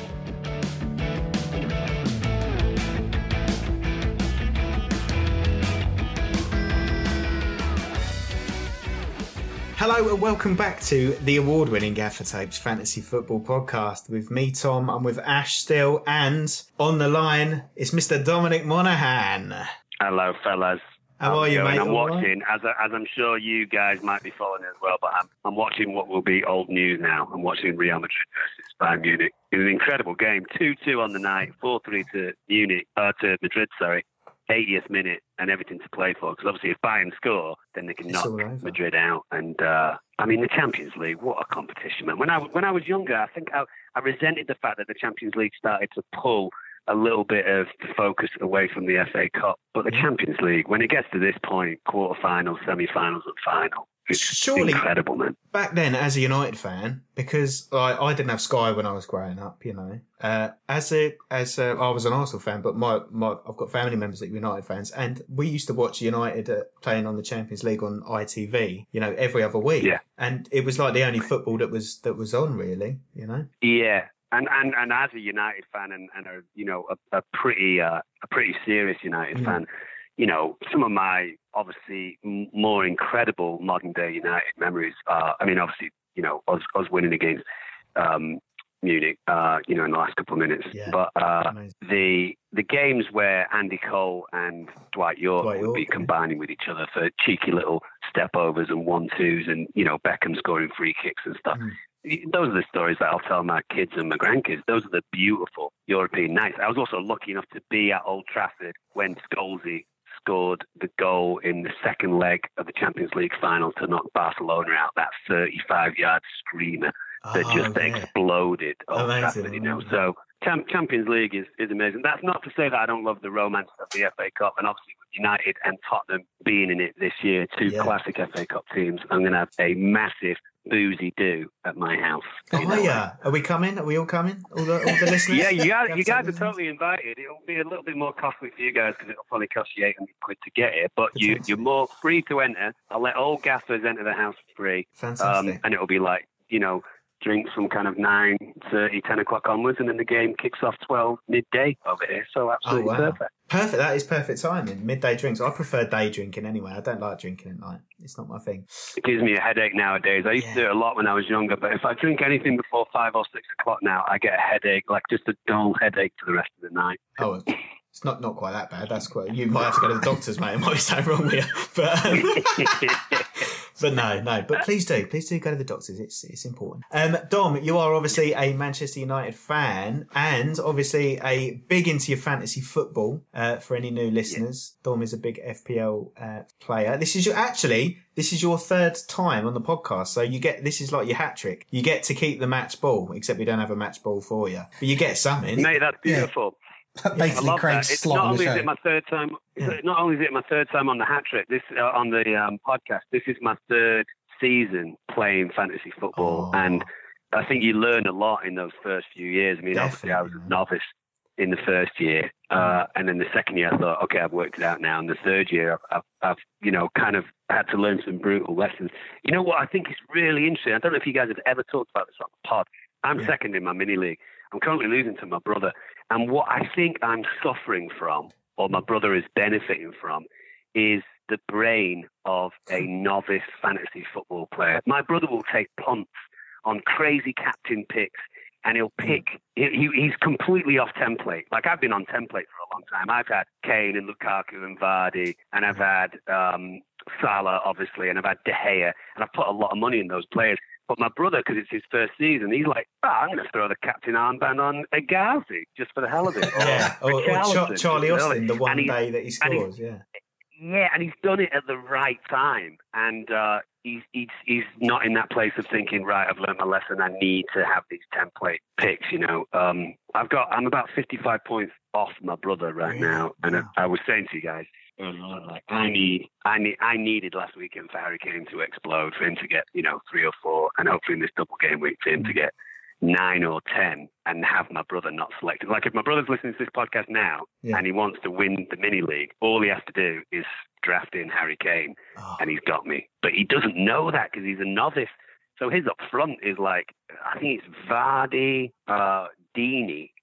Hello and welcome back to the award-winning Gaffer Tapes Fantasy Football Podcast with me, Tom. I'm with Ash still, and on the line is Mister Dominic Monaghan. Hello, fellas. How How's are it you, going? mate? I'm All watching, as, I, as I'm sure you guys might be following as well, but I'm, I'm watching what will be old news now. I'm watching Real Madrid versus Bayern Munich. It was an incredible game. two two on the night, four three to Munich, uh, to Madrid, sorry. eightieth minute and everything to play for. Because obviously if Bayern score, then they can It's knock all over. Madrid out. And, uh, I mean, the Champions League, what a competition, man. When I, when I was younger, I think I, I resented the fact that the Champions League started to pull a little bit of focus away from the F A Cup. But the Champions League, when it gets to this point, quarterfinals, semi-finals and final, it's Surely- incredible, man. Back then, as a United fan, because I, I didn't have Sky when I was growing up, you know, uh, as a as a, I was an Arsenal fan, but my, my I've got family members that are United fans, and we used to watch United uh, playing on the Champions League on I T V, you know, every other week, Yeah. and it was like the only football that was that was on, really, you know. Yeah. And, and and as a United fan and, and a you know a, a pretty uh, a pretty serious United Mm. fan, you know some of my obviously m- more incredible modern day United memories are, I mean obviously you know us, us winning against um, Munich uh, you know in the last couple of minutes, Yeah. but uh, Amazing. the the games where Andy Cole and Dwight York Dwight would be York, yeah. combining with each other for cheeky little step overs and one twos, and you know Beckham scoring free kicks and stuff. Mm. Those are the stories that I'll tell my kids and my grandkids. Those are the beautiful European nights. I was also lucky enough to be at Old Trafford when Scholesy scored the goal in the second leg of the Champions League final to knock Barcelona out. That thirty-five-yard screamer that Oh, just yeah. exploded Old Amazing, Trafford, you know. amazing. So Cham- Champions League is, is amazing. That's not to say that I don't love the romance of the F A Cup, and obviously with United and Tottenham being in it this year, two Yeah. classic F A Cup teams, I'm going to have a massive boozy do at my house. Oh, You know? yeah. Are we coming? Are we all coming? All the, all the listeners? Yeah, you guys, you guys are listeners? totally invited. It'll be a little bit more costly for you guys because it'll probably cost you eight hundred quid to get here. But you, Potentially. you're more free to enter. I'll let all gaffers enter the house for free. Fantastic. Um, and it'll be like, you know, drinks from kind of nine thirty, ten o'clock onwards, and then the game kicks off twelve midday over here. So absolutely Oh, wow. perfect. Perfect. That is perfect timing. Midday drinks. I prefer day drinking anyway. I don't like drinking at night. It's not my thing. It gives me a headache nowadays. I used Yeah. to do it a lot when I was younger, but if I drink anything before five or six o'clock now, I get a headache, like just a dull headache for the rest of the night. Oh, it's not, not quite that bad. That's quite. You might have to go to the doctors, mate. It might be something wrong with you. But, um, but no, no. But please do. Please do go to the doctors. It's it's important. Um, Dom, you are obviously a Manchester United fan and obviously a big into your fantasy football. Uh, for any new listeners, Dom is a big F P L uh, player. This is your actually. This is your third time on the podcast, so you get this is like your hat trick. You get to keep the match ball, except we don't have a match ball for you, but you get something. Mate, that's beautiful. I Basically, love Craig's that. It's slot not on the only is show. it my third time. Yeah. Not only is it my third time on the hat trick. This uh, on the um, podcast. This is my third season playing fantasy football, Oh. and I think you learn a lot in those first few years. I mean, obviously, I was Definitely, a novice in the first year, uh, and then the second year, I thought, okay, I've worked it out now. And the third year, I've, I've, I've, you know, kind of had to learn some brutal lessons. You know what I think is really interesting? I don't know if you guys have ever talked about this on the pod. I'm Yeah. second in my mini league. I'm currently losing to my brother. And what I think I'm suffering from, or my brother is benefiting from, is the brain of a novice fantasy football player. My brother will take punts on crazy captain picks, and he'll pick, he, he, he's completely off template. Like, I've been on template for a long time. I've had Kane and Lukaku and Vardy, and I've had um, Salah, obviously, and I've had De Gea, and I've put a lot of money in those players. But my brother, because it's his first season, he's like, oh, I'm going to throw the captain armband on a Ghazi just for the hell of it. Or Yeah, or, or Char- Richarlison, Charlie you know, Austin, the one and he's- day that he and he's- scores, yeah. Yeah, and he's done it at the right time. And uh, he's, he's he's not in that place of thinking, right, I've learned my lesson. I need to have these template picks, you know. Um, I've got, I'm about fifty-five points off my brother right Really? now. And Wow. I, I was saying to you guys, like, I need, I need, I needed last weekend for Harry Kane to explode, for him to get, you know, three or four, and hopefully in this double game week for him to get nine or ten, and have my brother not selected. Like, if my brother's listening to this podcast now Yeah. and he wants to win the mini league, all he has to do is draft in Harry Kane, Oh, and he's got me. But he doesn't know that because he's a novice. So his up front is like, I think it's Vardy, uh, Deeney,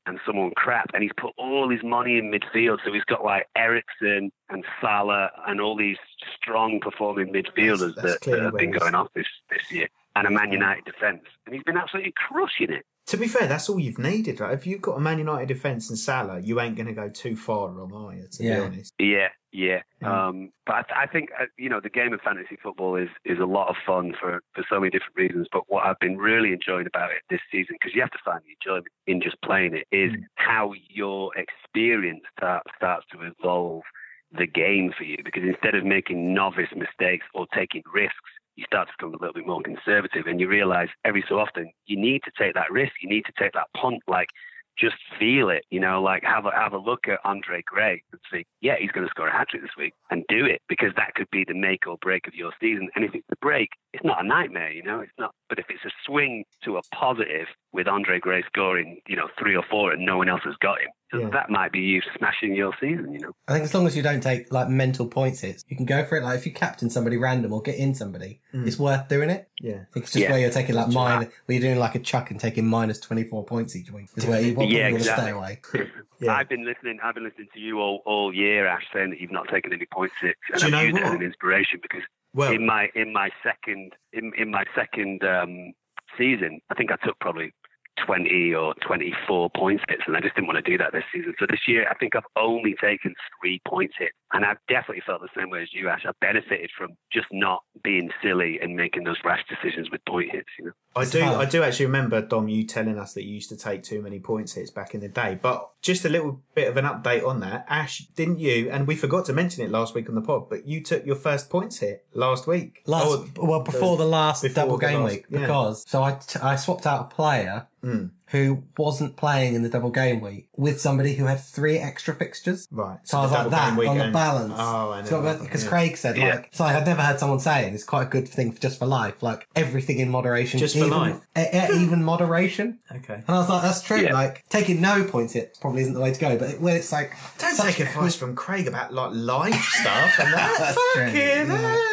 and someone crap, and he's put all his money in midfield. So he's got like Eriksen and Salah and all these strong performing midfielders That's- that's that, that have been clearly going off this, this year, and a Man United defence. And he's been absolutely crushing it. To be fair, that's all you've needed, right? If you've got a Man United defence and Salah, you ain't going to go too far wrong, are you, to Yeah. be honest? Yeah, yeah. Mm. Um, but I, th- I think, uh, you know, the game of fantasy football is, is a lot of fun for, for so many different reasons. But what I've been really enjoying about it this season, because you have to find the enjoyment in just playing it, is Mm. how your experience start, starts to evolve the game for you. Because instead of making novice mistakes or taking risks, you start to become a little bit more conservative, and you realise every so often you need to take that risk, you need to take that punt, like just feel it, you know, like have a, have a look at Andre Gray and say, yeah, he's going to score a hat-trick this week, and do it, because that could be the make or break of your season. And if it's the break, it's not a nightmare, you know, it's not, but if it's a swing to a positive with Andre Gray scoring, you know, three or four and no one else has got him, Yeah. that might be you smashing your season, you know. I think as long as you don't take like mental points hits, you can go for it. Like if you captain somebody random or get in somebody, Mm. it's worth doing it. Yeah. I think it's just Yeah. where you're taking like That's mine, where you're doing like a chuck and taking minus twenty-four points each week. Is where you want Yeah, to exactly. stay away. Yeah. I've been listening. I've been listening to you all, all year, Ash, saying that you've not taken any points hits, and Do you I've know used it as what? an inspiration because Well, in my in my second in, in my second um, season, I think I took probably twenty or twenty-four points hits, and I just didn't want to do that this season. So this year, I think I've only taken three points hits, and I've definitely felt the same way as you, Ash. I've benefited from just not being silly and making those rash decisions with point hits. You know. I do. hard. I do actually remember, Dom, you telling us that you used to take too many points hits back in the day. But just a little bit of an update on that, Ash, didn't you? And we forgot to mention it last week on the pod, but you took your first points hit last week. Last, Oh, well, before the, last before double the game last- week, yeah. because so I, t- I swapped out a player Mm, who wasn't playing in the double game week with somebody who had three extra fixtures. right. So I was the like double that game on weekend- the balance. Oh, I So know. because Yeah. Craig said Yeah. like, it's like I'd never heard someone saying it's quite a good thing for just for life, like everything in moderation, Just for even, life. eh, eh, even moderation. Okay. And I was like, that's true. Yeah. Like taking no points hit probably isn't the way to go. But when it's like, Don't such take a advice from Craig about like life stuff and that. That's true, Fucking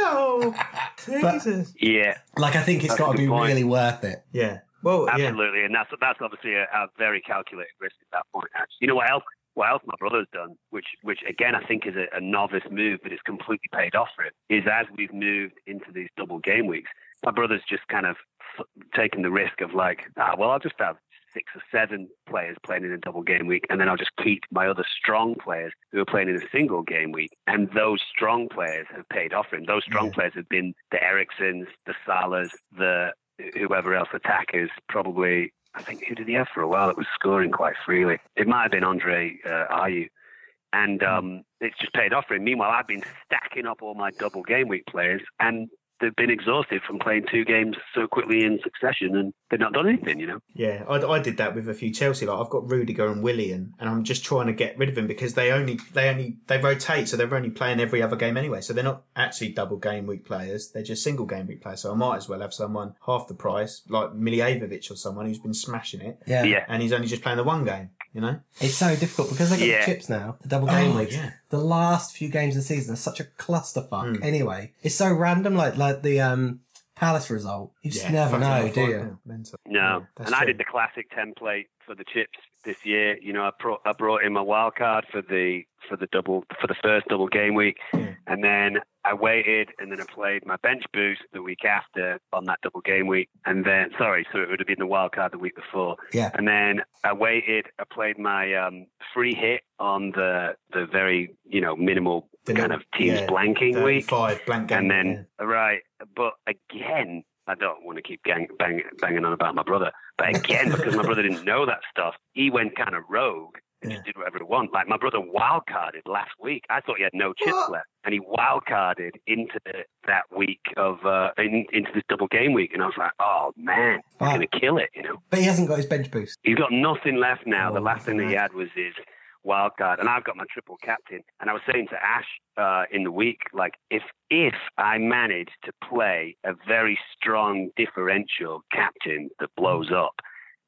yeah. hell. Jesus. Yeah, like I think it's That's got a to good be point. really worth it. Yeah. Well, yeah. absolutely, and that's that's obviously a, a very calculated risk at that point. Ash. You know what else? What else my brother's done, which which again I think is a, a novice move, but it's completely paid off for him, is as we've moved into these double game weeks, my brother's just kind of f- taken the risk of like, ah, well, I'll just have six or seven players playing in a double game week, and then I'll just keep my other strong players who are playing in a single game week. And those strong players have paid off for him. Those strong Yeah. players have been the Eriksens, the Salahs, the whoever else attackers, probably. I think, who did he have for a while that was scoring quite freely? It might have been Andre uh, Ayew. And um, it's just paid off for him. Meanwhile, I've been stacking up all my double game week players, and they've been exhausted from playing two games so quickly in succession, and they've not done anything, you know? Yeah, I, I did that with a few Chelsea. Like I've got Rudiger and Willian, and I'm just trying to get rid of them because they only they only they rotate, so they're only playing every other game anyway. So they're not actually double game week players; they're just single game week players. So I might as well have someone half the price, like Miljevic or someone who's been smashing it, Yeah. Yeah. and he's only just playing the one game. You know? It's so difficult because they got Yeah. the chips now, the double game Oh, weeks. yeah. The last few games of the season are such a clusterfuck. Mm. Anyway, it's so random, like like the um, Palace result. You just Yeah, never fucking know, hell, do you? yeah, mental. No. Yeah, that's and I true. did the classic template for the chips this year. You know, I, pro- I brought in my wild card for the for the double for the first double game week, Yeah. and then I waited, and then I played my bench boost the week after on that double game week, and then sorry, so it would have been the wild card the week before. Yeah. And then I waited. I played my um, free hit on the the very you know minimal The kind little- of teams yeah, blanking week. Five blank game. And then, right, but again, I don't want to keep gang, bang, banging on about my brother, but again, because my brother didn't know that stuff, he went kind of rogue and Yeah. just did whatever he wanted. Like my brother wildcarded last week. I thought he had no chips What? left, and he wildcarded into the, that week of uh, in, into this double game week, and I was like, oh man, he's Wow. gonna kill it, you know. But he hasn't got his bench boost. He's got nothing left now. Oh, the last thing that he mad. had was his wild card, and I've got my triple captain. And I was saying to Ash uh, in the week, like, if if I manage to play a very strong differential captain that blows up,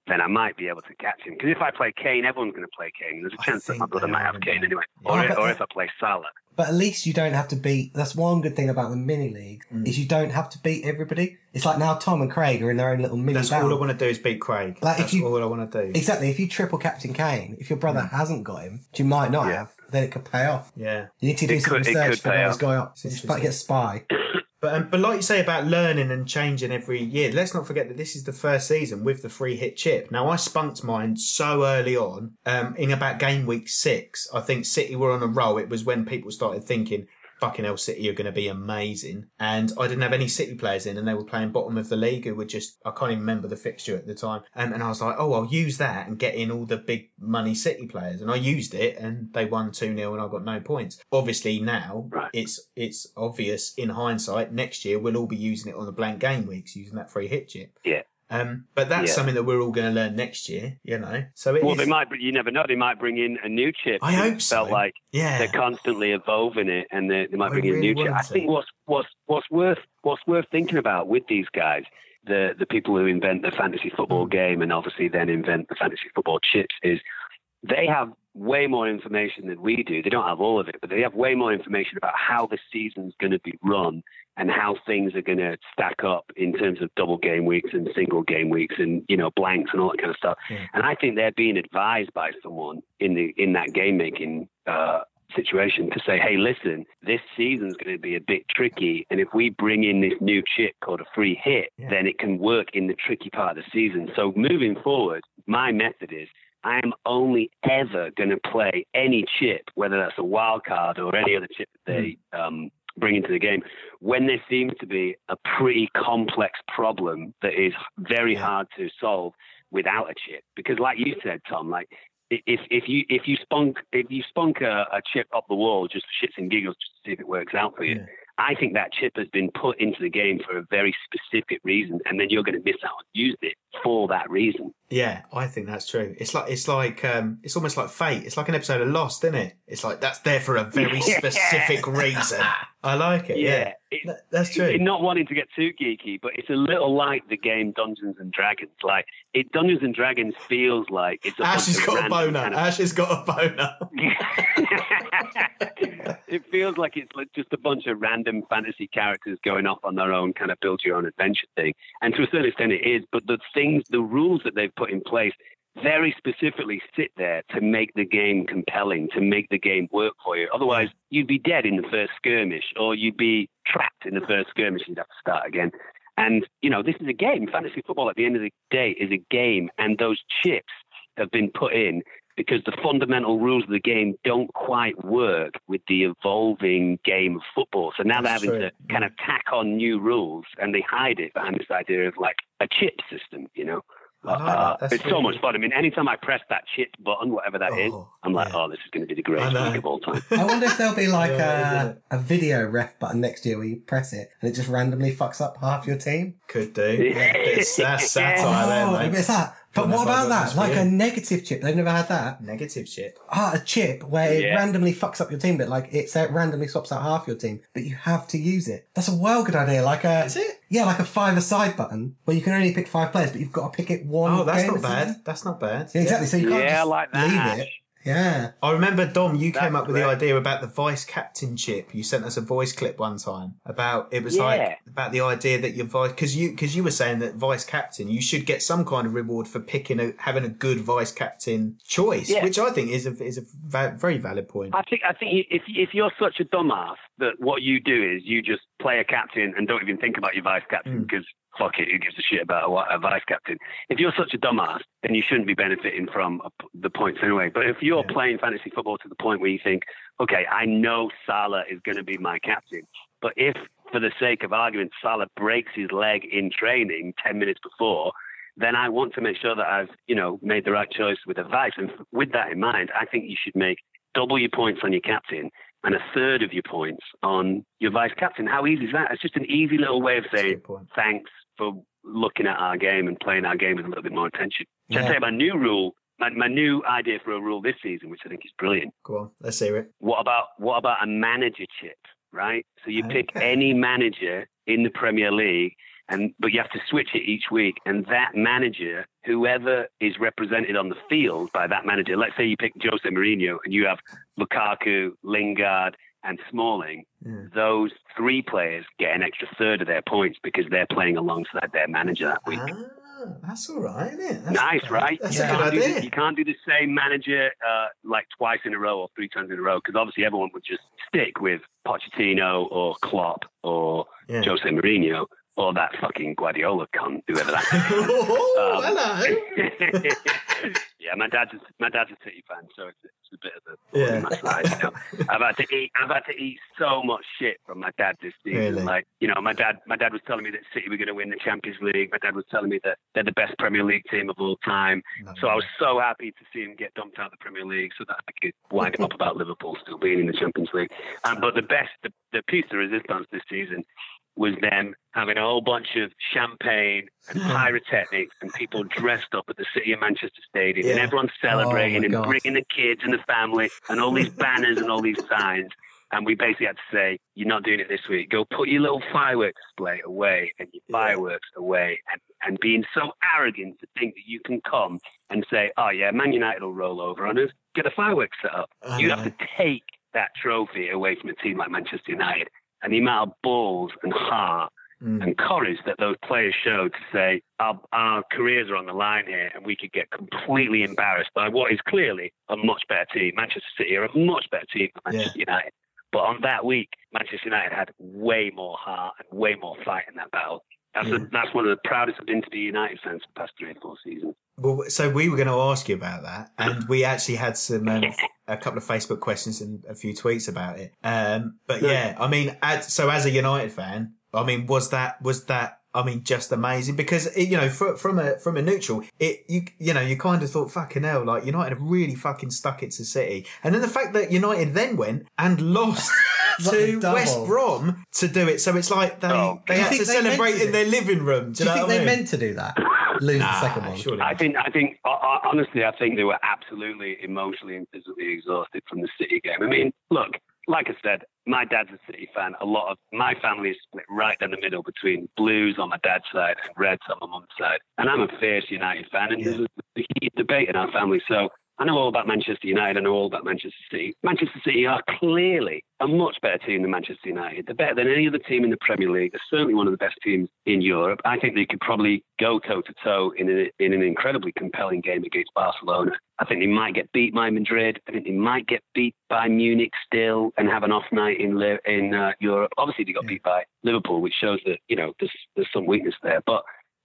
then I might be able to catch him. Because if I play Kane, everyone's going to play Kane. There's a I chance that my think brother they might are, have Kane yeah. anyway. Yeah. Or, Oh, but- or if I play Salah. But at least you don't have to beat. That's one good thing about the mini league Mm. is you don't have to beat everybody. It's like now Tom and Craig are in their own little mini That's battle. all I want to do is beat Craig. Like, if That's you- all I want to do. Exactly. If you triple Captain Kane, if your brother hasn't got him, which you might not Yeah. have, then it could pay off. Yeah. You need to do It some could- it research could for pay what's off. going on. It's Just interesting. get spy. But um, but like you say about learning and changing every year, let's not forget that this is the first season with the free hit chip. Now, I spunked mine so early on, um, in about game week six. I think City were on a roll. It was when people started thinking, fucking hell, City are going to be amazing. And I didn't have any City players in, and they were playing bottom of the league who were just, I can't even remember the fixture at the time. Um, and I was like, oh, I'll use that and get in all the big money City players. And I used it, and they won two nil, and I got no points. Obviously now, Right. it's it's obvious in hindsight, next year we'll all be using it on the blank game weeks, using that free hit chip. Yeah. Um, but that's Yeah. something that we're all going to learn next year, you know. So it Well, is- they might. You never know. They might bring in a new chip. I hope It's so. Felt like yeah. they're constantly evolving it, and they, they might I bring in a really new chip. want I to. think what's what's what's worth what's worth thinking about with these guys, the the people who invent the fantasy football Mm. game and obviously then invent the fantasy football chips, is they have way more information than we do. They don't have all of it, but they have way more information about how the season's going to be run and how things are going to stack up in terms of double game weeks and single game weeks and, you know, blanks and all that kind of stuff. Yeah. And I think they're being advised by someone in the in that game making uh, situation to say, hey, listen, this season's going to be a bit tricky. And if we bring in this new chip called a free hit, Yeah. then it can work in the tricky part of the season. So moving forward, my method is I am only ever going to play any chip, whether that's a wild card or any other chip that they um, bring into the game, when there seems to be a pretty complex problem that is very Yeah. hard to solve without a chip. Because, like you said, Tom, like if if you if you spunk if you spunk a, a chip up the wall just for shits and giggles just to see if it works out for you. Yeah. I think that chip has been put into the game for a very specific reason, and then you're going to miss out on using it for that reason. Yeah, I think that's true. It's like it's like um, it's almost like fate. It's like an episode of Lost, isn't it? It's like that's there for a very Yeah. specific reason. I like it. Yeah, It, That- that's true. it- not wanting to get too geeky, but it's a little like the game Dungeons and Dragons. Like it, Dungeons and Dragons feels like it's a Ash has bunch of got a random boner. kind of- Ash has got a boner. It feels like it's like just a bunch of random fantasy characters going off on their own kind of build your own adventure thing. And to a certain extent it is, but the things, the rules that they've put in place very specifically sit there to make the game compelling, to make the game work for you. Otherwise, you'd be dead in the first skirmish, or you'd be trapped in the first skirmish and you'd have to start again. And, you know, this is a game. Fantasy football at the end of the day is a game, and those chips have been put in because the fundamental rules of the game don't quite work with the evolving game of football. So now That's they're having true. to kind of tack on new rules, and they hide it behind this idea of like a chip system, you know. I like that. Uh, That's it's so really much good. fun. I mean, anytime I press that chip button, whatever that is, Oh, I'm like, yeah. oh, this is going to be the I greatest know. week of all time. I wonder if there'll be like Yeah, isn't a, a video ref button next year where you press it and it just randomly fucks up half your team. Could do. Yeah, it's, that's satire Oh, there, maybe mate. it's that. But Don't know what if I've about got that? this for Like you. a negative chip. They've never had that. Negative shit. Ah, a chip where it Yeah. randomly fucks up your team, but like it uh, randomly swaps out half your team, but you have to use it. That's a well good idea. Like a Is it? yeah, like a five-a-side button where you can only pick five players, but you've got to pick it one. Oh, that's game not at a time. bad. That's not bad. Yeah, exactly. So you can't Yeah, just like that, leave Ash. it. Yeah. I remember, Dom, you came That's up with the correct. idea about the vice captain chip. You sent us a voice clip one time about, it was Yeah. like, about the idea that your vice, because you, cause you were saying that vice captain, you should get some kind of reward for picking a, having a good vice captain choice, Yeah. which I think is a, is a va- very valid point. I think I think if if you're such a dumbass that what you do is you just play a captain and don't even think about your vice captain Mm. because fuck it, who gives a shit about a, a vice captain? If you're such a dumbass, then you shouldn't be benefiting from a, the points anyway. But if you're Yeah. playing fantasy football to the point where you think, okay, I know Salah is going to be my captain, but if for the sake of argument Salah breaks his leg in training ten minutes before, then I want to make sure that I've, you know, made the right choice with a vice. And with that in mind, I think you should make double your points on your captain and a third of your points on your vice captain. How easy is that? It's just an easy little way of That's a saying good point. thanks for looking at our game and playing our game with a little bit more attention. Should I Yeah. tell you my new rule, my, my new idea for a rule this season, which I think is brilliant? Go on, let's hear it. What about what about a manager chip, right? So you pick Okay. any manager in the Premier League And but you have to switch it each week, and that manager, whoever is represented on the field by that manager, let's say you pick Jose Mourinho and you have Lukaku, Lingard, and Smalling, yeah. those three players get an extra third of their points because they're playing alongside their manager that week. Ah. That's all right, isn't it? That's nice, okay. right? That's yeah. a good idea. The, you can't do the same manager uh, like twice in a row or three times in a row because obviously everyone would just stick with Pochettino or Klopp or yeah. Jose Mourinho or that fucking Guardiola cunt, whoever that is. Oh, um, hello. yeah, my dad's a, my dad's a City fan, so it's, it's a bit of a yeah. my side. You know? I've had to eat. I've had to eat so much shit from my dad this season. Really? Like, you know, my dad. My dad was telling me that City were going to win the Champions League. My dad was telling me that they're the best Premier League team of all time. No, so no. I was so happy to see him get dumped out of the Premier League, so that I could wind him up about Liverpool still being in the Champions League. Um, but the best, the, the piece de resistance this season was them having a whole bunch of champagne and pyrotechnics and people dressed up at the City of Manchester Stadium yeah. and everyone celebrating oh and God. bringing the kids and the family and all these banners and all these signs. And we basically had to say, you're not doing it this week. Go put your little fireworks display away and your yeah. fireworks away. And, and being so arrogant to think that you can come and say, oh, yeah, Man United will roll over on us. Get a fireworks set up. Uh-huh. You have to take that trophy away from a team like Manchester United. And the amount of balls and heart mm. and courage that those players showed to say, our, our careers are on the line here and we could get completely embarrassed by what is clearly a much better team. Manchester City are a much better team than Manchester yeah. United. But on that week, Manchester United had way more heart and way more fight in that battle. That's, yeah. a, that's one of the proudest I've been to be United fans for the past three or four seasons. Well, so we were going to ask you about that, and we actually had some um, a couple of Facebook questions and a few tweets about it. Um, but yeah, I mean, as, so as a United fan, I mean, was that was that? I mean, just amazing because it, you know, for, from a from a neutral, it you you know, you kind of thought, fucking hell, like United have really fucking stuck it to City, and then the fact that United then went and lost to West Brom to do it, so it's like they oh, they had to they celebrate in their living room. Do, do you, you think they mean? meant to do that? Lose nah, the second one. Surely. I think I think uh, honestly, I think they were absolutely emotionally and physically exhausted from the City game. I mean, look. Like I said, my dad's a City fan. A lot of my family is split right down the middle between Blues on my dad's side and Reds on my mum's side. And I'm a fierce United fan, and yeah. there's a heated debate in our family. So I know all about Manchester United. I know all about Manchester City. Manchester City are clearly a much better team than Manchester United. They're better than any other team in the Premier League. They're certainly one of the best teams in Europe. I think they could probably go toe-to-toe in, a, in an incredibly compelling game against Barcelona. I think they might get beat by Madrid. I think they might get beat by Munich still and have an off night in in uh, Europe. Obviously, they got yeah. beat by Liverpool, which shows that, you know, there's, there's some weakness there. But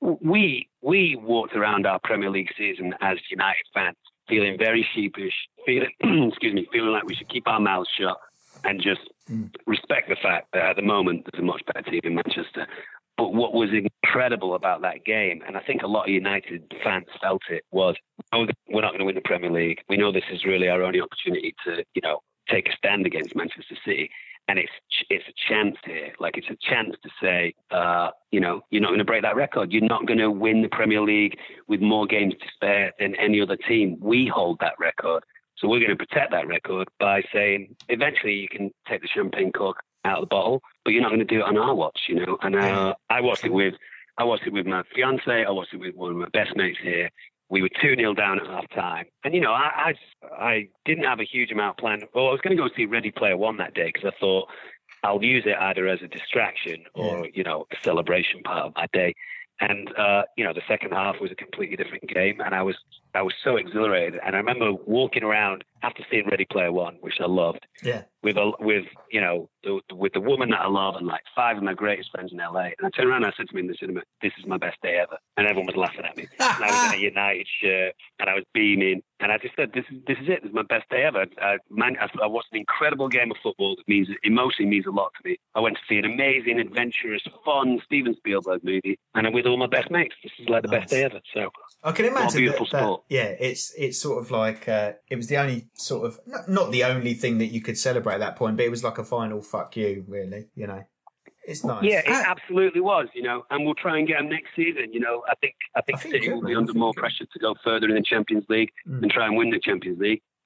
we we walked around our Premier League season as United fans, feeling very sheepish, feeling, excuse me, feeling like we should keep our mouths shut and just mm. respect the fact that at the moment there's a much better team in Manchester. But what was incredible about that game, and I think a lot of United fans felt it, was, oh, we're not going to win the Premier League. We know this is really our only opportunity to, you know, take a stand against Manchester City. And it's it's a chance here. Like, it's a chance to say, uh, you know, you're not going to break that record. You're not going to win the Premier League with more games to spare than any other team. We hold that record. So we're going to protect that record by saying, eventually you can take the champagne cork out of the bottle, but you're not going to do it on our watch, you know. And uh, I watched it with, I watched it with my fiance. I watched it with one of my best mates here. We were two nil down at half time. And, you know, I, I, I didn't have a huge amount planned. Well, I was going to go see Ready Player One that day because I thought I'll use it either as a distraction or, yeah. you know, a celebration part of my day. And, uh, you know, the second half was a completely different game. And I was I was so exhilarated. And I remember walking around after seeing Ready Player One, which I loved, yeah. with, a, with you know, the, with the woman that I love and like five of my greatest friends in L A. And I turned around and I said to me in the cinema, this is my best day ever. And everyone was laughing at me. And I was in a United shirt and I was beaming. And I just said, this is this is it. This is my best day ever. I, man, I, I watched an incredible game of football that means emotionally means a lot to me. I went to see an amazing, adventurous, fun Steven Spielberg movie, and I'm with all my best mates. This is like the nice. best day ever. So I can imagine what a beautiful that, that, sport. Yeah, it's it's sort of like uh, it was the only sort of not, not the only thing that you could celebrate at that point, but it was like a final fuck you, really. You know. It's nice. Yeah, it absolutely was, you know, and we'll try and get them next season. You know, I think I think, I think City will be under more pressure to go further in the Champions League mm. and try and win the Champions League.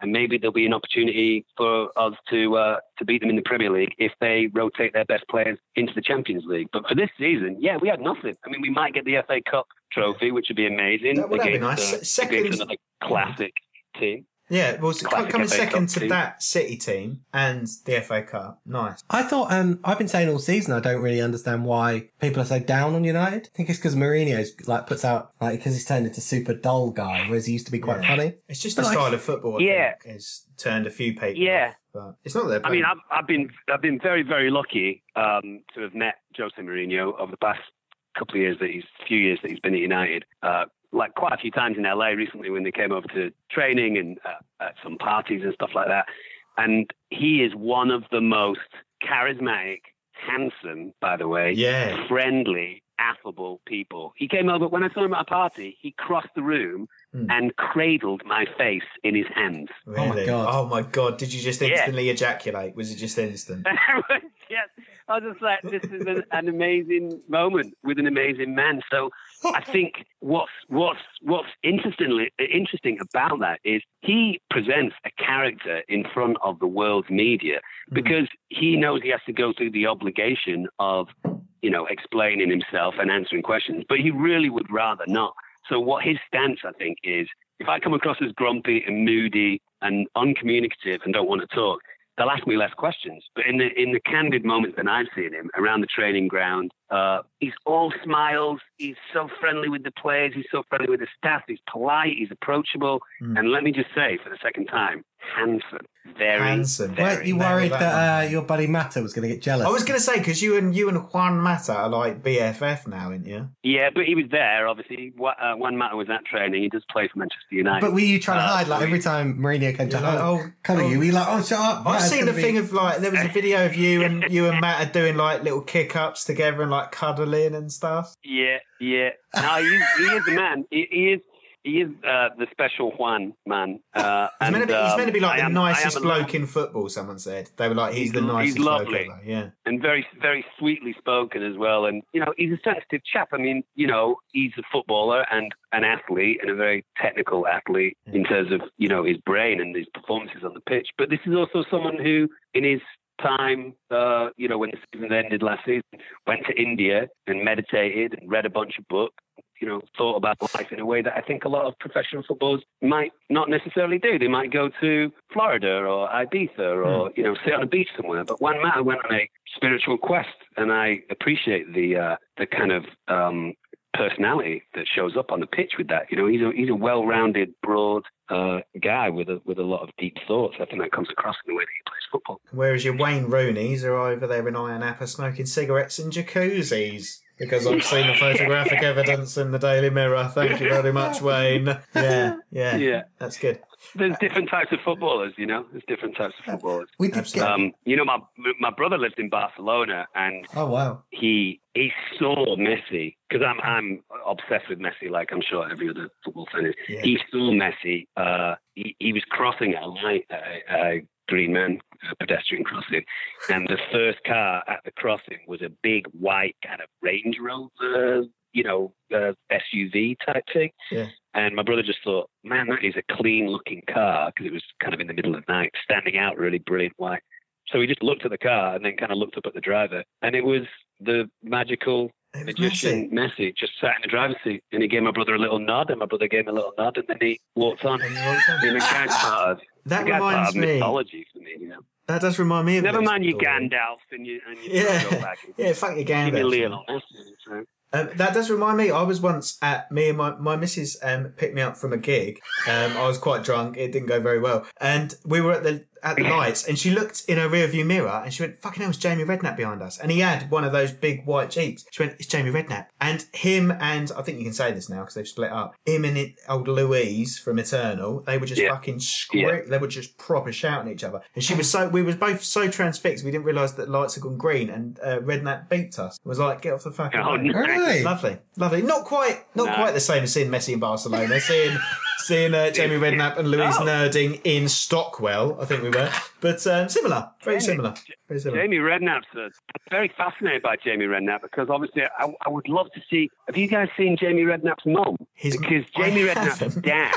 and maybe there'll be an opportunity for us to uh, to beat them in the Premier League if they rotate their best players into the Champions League. But for this season, yeah, we had nothing. I mean, we might get the F A Cup trophy, which would be amazing. That would be against, nice. uh, Second, against another classic team. Yeah, well, Classic coming F A second Cup to team. that City team and the F A Cup. Nice. I thought, um, I've been saying all season, I don't really understand why people are so down on United. I think it's because Mourinho's like puts out, like, because he's turned into super dull guy, whereas he used to be quite Yeah. funny. It's just But the like- style of football. I Yeah. think, has turned a few people. Yeah. off, but it's not that. I mean, I've, I've been I've been very very lucky um, to have met Jose Mourinho over the past couple of years that he's few years that he's been at United. Uh, like quite a few times in L A recently when they came over to training and uh, at some parties and stuff like that. And he is one of the most charismatic, handsome, by the way, Yeah. friendly, affable people. He came over when I saw him at a party. He crossed the room Hmm. and cradled my face in his hands. Really? Oh my God. Oh my God! Did you just Yeah. instantly ejaculate? Was it just instant? Yes, I was just like, this is an, an amazing moment with an amazing man. So I think what's what's what's interestingly interesting about that is he presents a character in front of the world's media because he knows he has to go through the obligation of, you know, explaining himself and answering questions, but he really would rather not. So what his stance, I think, is if I come across as grumpy and moody and uncommunicative and don't want to talk, they'll ask me less questions. But in the in the candid moments that I've seen him around the training ground, uh, he's all smiles. He's so friendly with the players. He's so friendly with the staff. He's polite. He's approachable. Mm. And let me just say, for the second time, handsome. Very, Handsome. very. Weren't you Nailed worried that that one. uh, your buddy Mata was going to get jealous? I was going to say because you and you and Juan Mata are like B F F now, aren't you? Yeah, but he was there, obviously. What, uh, one matter was at training. He does play for Manchester United. But were you trying to Uh, hide? Like every time Mourinho came to You're like, hug, oh, come at oh. you, were you like, oh, shut up. I've Mata's seen gonna the be- thing of like there was a video of you and you and Matt are doing like little kick ups together and like cuddling and stuff. Yeah, yeah. No, he, he is the man. He, he is. He is uh, the special Juan man. Uh, He's and, meant to be, he's um, meant to be like I the am- I am nicest a bloke lad in football. Someone said they were like he's, He's- the he's nicest bloke lovely. ever. Yeah. and very, very sweetly spoken as well. And you know, he's a sensitive chap. I mean, you know, he's a footballer and an athlete, and a very technical athlete in terms of you know his brain and his performances on the pitch. But this is also someone who, in his time, uh, you know, when the season ended last season, went to India and meditated and read a bunch of books. You know, thought about life in a way that I think a lot of professional footballers might not necessarily do. They might go to Florida or Ibiza or, you know, sit on a beach somewhere. But Juan Mata went on a spiritual quest, and I appreciate the uh, the kind of um, personality that shows up on the pitch with that. You know, he's a he's a well-rounded, broad uh, guy with a with a lot of deep thoughts. I think that comes across in the way that he plays football. Whereas your Wayne Rooneys are over there in Iron Napa smoking cigarettes in jacuzzis. Because I've seen the photographic evidence in the Daily Mirror. Thank you very much, Wayne. Yeah, yeah, Yeah. that's good. There's different types of footballers, you know. There's different types of footballers. We did Absolutely. get. Um, you know, my my brother lived in Barcelona, and Oh wow! he he saw Messi because I'm I'm obsessed with Messi, like I'm sure every other football fan is. Yeah. He saw Messi. Uh, he, he was crossing a light, a, a green man, a pedestrian crossing, and the first car at the crossing was a big white kind of Range Rover, you know, uh, S U V type thing. Yeah. And my brother just thought, man, that is a clean-looking car, because it was kind of in the middle of the night, standing out really brilliant white. So he just looked at the car and then kind of looked up at the driver, and it was the magical It was magician Messi just sat in the driver's seat, and he gave my brother a little nod, and my brother gave him a little nod, and then he walked on. And he walked on. I mean, the guy's part of, That the guy's part reminds of me. mythology for me, you know. That does remind me of Never this mind your story. Gandalf and your, and your Yeah, Joe back. yeah, fuck your Give me Gandalf. Lionel Messi. So. Um, that does remind me. I was once at me and my my missus um, picked me up from a gig. Um, I was quite drunk. It didn't go very well, and we were at the at the lights. And she looked in her rearview mirror, and she went, "Fucking hell, it's Jamie Redknapp behind us." And he had one of those big white Jeeps. She went, "It's Jamie Redknapp." And him and I think you can say this now because they've split up. Him and it, old Louise from Eternal, they were just Yeah. fucking scream. Yeah. They were just proper shouting at each other. And she was so. We was both so transfixed. We didn't realise that lights had gone green, and uh, Redknapp beeped us. It was like, "Get off the fucking Oh, road." no. Really? Lovely, lovely. Not quite, not No. quite the same as seeing Messi in Barcelona. seeing, seeing uh, Jamie Redknapp and Louise No. Nerding in Stockwell. I think we were, but um, similar, very Jamie- similar, very similar. Jamie Redknapp's uh, I'm very fascinated by Jamie Redknapp because obviously I, I would love to see. Have you guys seen Jamie Redknapp's mum? His- Because I Jamie Redknapp's haven't. dad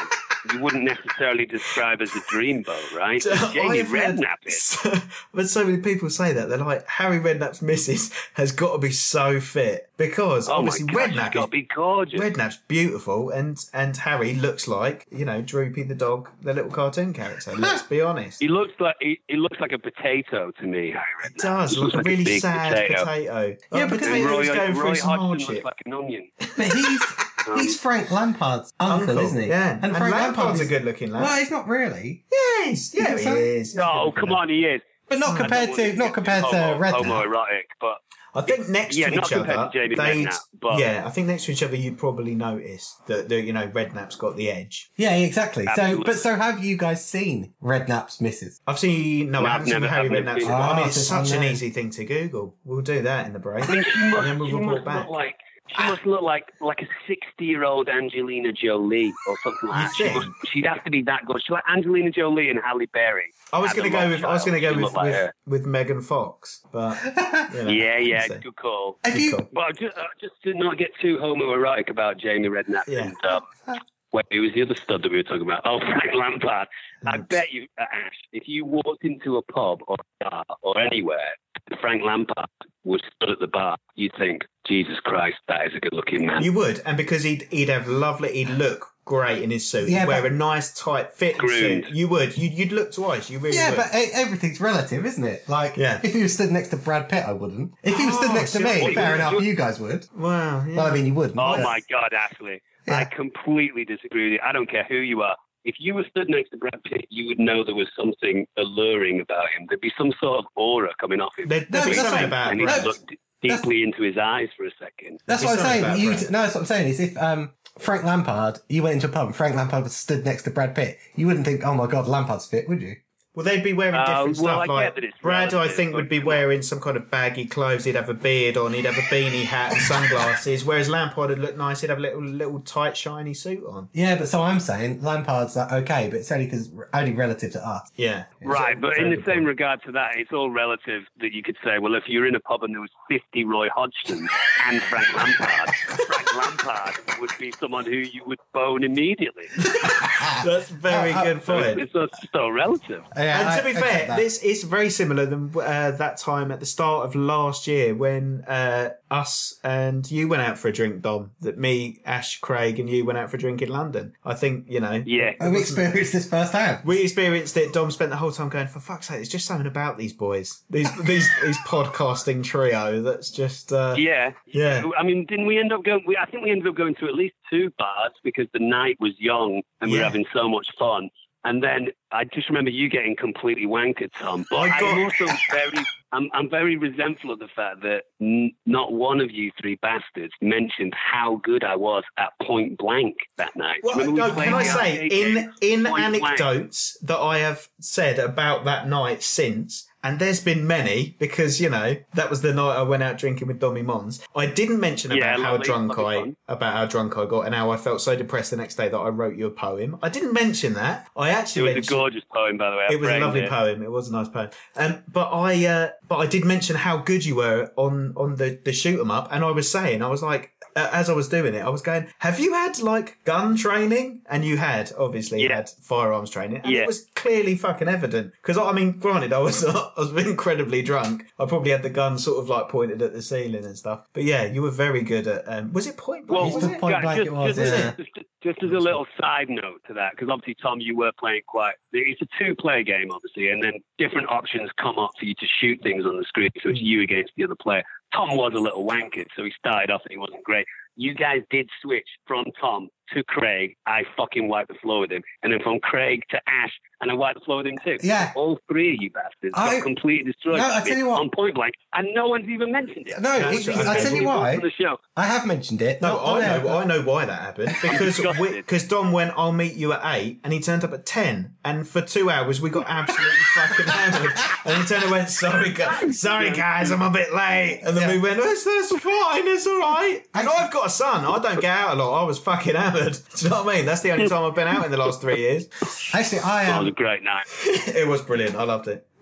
you wouldn't necessarily describe as a dreamboat, right? Jamie I've heard Redknapp is. So, I've had so many people say that. They're like, Harry Redknapp's missus has got to be so fit because Oh obviously my God, she's Redknapp got to is be gorgeous. Redknapp's beautiful, and and Harry looks like, you know, Droopy the dog, the little cartoon character. Let's be honest. He looks like he, he looks like a potato to me, Harry Redknapp. It does He look looks a really big sad potato. potato. Yeah, Like, but potato Roy, was going Roy through some Hodgson hardship. looks like an onion. But he's he's Frank Lampard's uncle, Uncle, isn't he? yeah. And Frank Lampard's Lampard a is- good-looking lad. Well, he's not really, Yes, yeah, think he so? is. He's a Oh, good-looking come lad. on, he is. but not compared to not compared to homo, Redknapp. homoerotic, but I think next Yeah, to not each compared other, to Jamie they'd, Redknapp, but- yeah, I think next to each other you'd probably notice that, the, you know, Redknapp's got the edge. Yeah, exactly. So, Absolutely. but so have you guys seen Redknapp's missus? I've seen, no, No, I haven't I've seen never- Harry I've never Redknapp's. seen I it. mean, Oh, it's it's such an unknown. easy thing to Google. We'll do that in the break. I mean, she must, and then we'll she report must back. look like she must look like like a sixty-year-old Angelina Jolie or something like that. You She think? must, she'd have to be that good. She's like Angelina Jolie and Halle Berry. I was as going a to go love with I was child. going to go She with looked like with, her. with Megan Fox, but you know, Yeah, yeah, we'll see. good call. Have Good you? call. Well, just, uh, just to not get too homoerotic about Jamie Redknapp Yeah. and um, wait, who was the other stud that we were talking about? Oh, Frank Lampard. I Mm. bet you, uh, Ash, if you walked into a pub or a bar or anywhere, and Frank Lampard was stood at the bar, you'd think, Jesus Christ, that is a good-looking man. You would, and because he'd he'd have lovely, he'd look great in his suit. Yeah, he'd wear but- a nice tight fitting Groomed. suit. You would. You, you'd look twice. You really Yeah, would. but e- everything's relative, isn't it? Like, Yeah. if he was stood next to Brad Pitt, I wouldn't. If he was stood Oh, next to see, me, what fair you- enough, you- you guys would. wow. Yeah. Well, I mean, you wouldn't. Oh but- my God, Ashley. Yeah. I completely disagree with you. I don't care who you are. If you were stood next to Brad Pitt, you would know there was something alluring about him. There'd be some sort of aura coming off him. There, there'd be No, something that's about and it. he'd Brad. look d- deeply into his eyes for a second. That's There'd what be I'm saying. something You, about Brad. no, that's what I'm saying. Is if um, Frank Lampard, you went into a pub and Frank Lampard was stood next to Brad Pitt, you wouldn't think, oh my God, Lampard's fit, would you? Well, they'd be wearing Uh, different well, I stuff. get Like that it's Brad, I relative, think, but would be come on. wearing some kind of baggy clothes. He'd have a beard on. He'd have a beanie hat and sunglasses. Whereas Lampard would look nice. He'd have a little, little tight, shiny suit on. Yeah, but so I'm saying Lampard's like, okay, but it's only because only relative to us. Yeah. Right, So- but very in the good same point. regard to that, it's all relative that you could say, well, if you're in a pub and there was fifty Roy Hodgsons and Frank Lampard, Frank Lampard would be someone who you would bone immediately. That's a very Uh, uh, good So point. it's, it's so, so relative. Yeah, And I- to be I get fair, that. this is very similar than uh, that time at the start of last year when uh, us and you went out for a drink, Dom. That me, Ash, Craig, and you went out for a drink in London. I think you know. Yeah. And we experienced this firsthand. We experienced it. Dom spent the whole time going, "For fuck's sake, there's just something about these boys, these these these podcasting trio that's just uh, Yeah. yeah." I mean, didn't we end up going? We, I think we ended up going to at least two bars because the night was young and we were Yeah. having so much fun. And then I just remember you getting completely wankered, Tom. But I got- I'm also very, I'm, I'm very resentful of the fact that n- not one of you three bastards mentioned how good I was at point blank that night. Well, Remember we no, played can I the say, arcade in game? in Point blank. anecdotes that I have said about that night since, and there's been many because you know that was the night I went out drinking with Dommy Mons. I didn't mention Yeah, about how lovely, drunk lovely I fun. about how drunk I got and how I felt so depressed the next day that I wrote you a poem. I didn't mention that. I It actually was a mentioned, gorgeous poem, by the way. I it was a framed lovely it. poem. It was a nice poem. Um, but I uh, but I did mention how good you were on on the the shoot 'em up, and I was saying I was like. Uh, as I was doing it, I was going, have you had like gun training? And you had, obviously, you Yeah. had firearms training. And Yeah. it was clearly fucking evident. Because, I mean, granted, I was I was incredibly drunk. I probably had the gun sort of like pointed at the ceiling and stuff. But yeah, you were very good at, um, was it point blank? Well, was it? Point yeah, blank just, it was, just, yeah. just, just as a little side note to that, because obviously, Tom, you were playing quite. It's a two-player game, obviously, and then different options come up for you to shoot things on the screen. So it's you against the other player. Tom was a little wankered, so he started off and he wasn't great. You guys did switch from Tom to Craig. I fucking wiped the floor with him, and then from Craig to Ash, and I wiped the floor with him too. Yeah. All three of you bastards I- got completely destroyed No, by I tell me you what. on point blank, and no one's even mentioned it. No, That's it, right. I tell you Everyone why. on the show. I have mentioned it. No, not on I air, know. but- I know why that happened because disgusted. because Dom went, "I'll meet you at eight," and he turned up at ten, and for two hours we got absolutely fucking hammered. And he turned and went, "Sorry, guys, sorry guys, I'm a bit late." And then Yeah. we went, "That's that's fine, it's all right." And I've got a son. I don't get out a lot. I was fucking hammered. Do you know what I mean? That's the only time I've been out in the last three years. Actually, I That was a um, great night. It was brilliant. I loved it.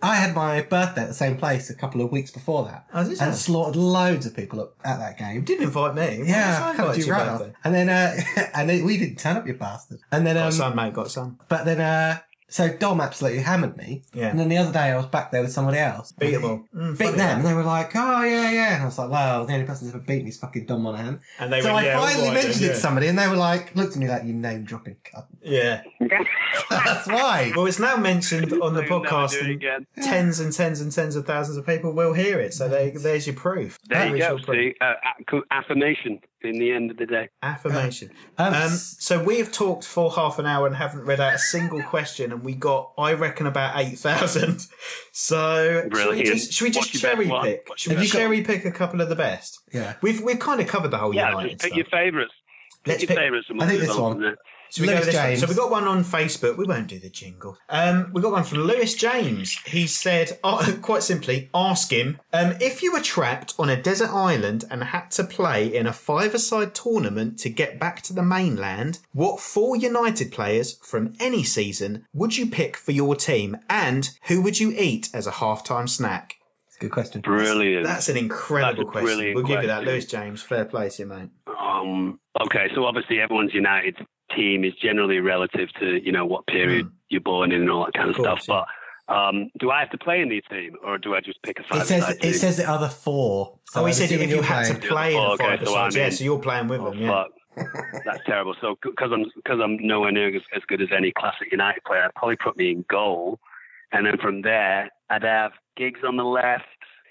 I had my birthday at the same place a couple of weeks before that. Oh, did you? And slaughtered loads of people at, at that game. You didn't invite me. Why Yeah, did I I cut invite you your right off. birthday? And then, uh, and then we didn't turn up, you bastard. And then, Got um, some, mate, got some. but then, uh, so Dom absolutely hammered me. Yeah. And then the other day I was back there with somebody else. Beat them all. Mm, Beat funny them. that. And they were like, oh, yeah, yeah. And I was like, well, the only person who's ever beaten me is fucking Dom Monahan. And they so went, I yeah, all finally right mentioned then, it yeah. to somebody and they were like, looked at me like, you name dropping cunt. Yeah. That's why. Well, it's now mentioned on the You'll never podcast, do it and again. tens and tens and tens of thousands of people will hear it. So they, there's your proof. There you go. Visual proof. See, uh, a- affirmation in the end of the day. Affirmation. Um, Um, so we've talked for half an hour and haven't read out a single question, and we got, I reckon, about eight thousand. So should we Brilliant. just, should we just What's your cherry best one? pick? What's Should your we best one? cherry pick a couple of the best? Yeah. We've we've kind of covered the whole Yeah, United just pick stuff. your favourites. Let's Pick pick. your favourites. and I think we'll this move on one. from there. So we go Lewis with this one. James. So we got one on Facebook. We won't do the jingle. Um, we got one from Lewis James. He said, uh, quite simply, ask him um, if you were trapped on a desert island and had to play in a five-a-side tournament to get back to the mainland. What four United players from any season would you pick for your team, and who would you eat as a halftime snack? It's a good question. Brilliant. That's an incredible That's a question. brilliant We'll give you that, question. Lewis James. Fair play to you, mate. Um, okay, so obviously everyone's United team is generally relative to, you know, what period Mm. you're born in and all that kind of, Of course, stuff. But um, do I have to play in these teams, or do I just pick a It five-side says team? it says the other four. So Oh, he I'm said assuming if you you're had to playing. play in Oh, a okay, so five-a-side, I'm yeah, in. so you're playing with Oh, them, yeah. fuck. That's terrible. So because I'm because I'm nowhere near as, as good as any classic United player, I'd probably put me in goal, and then from there I'd have Giggs on the left,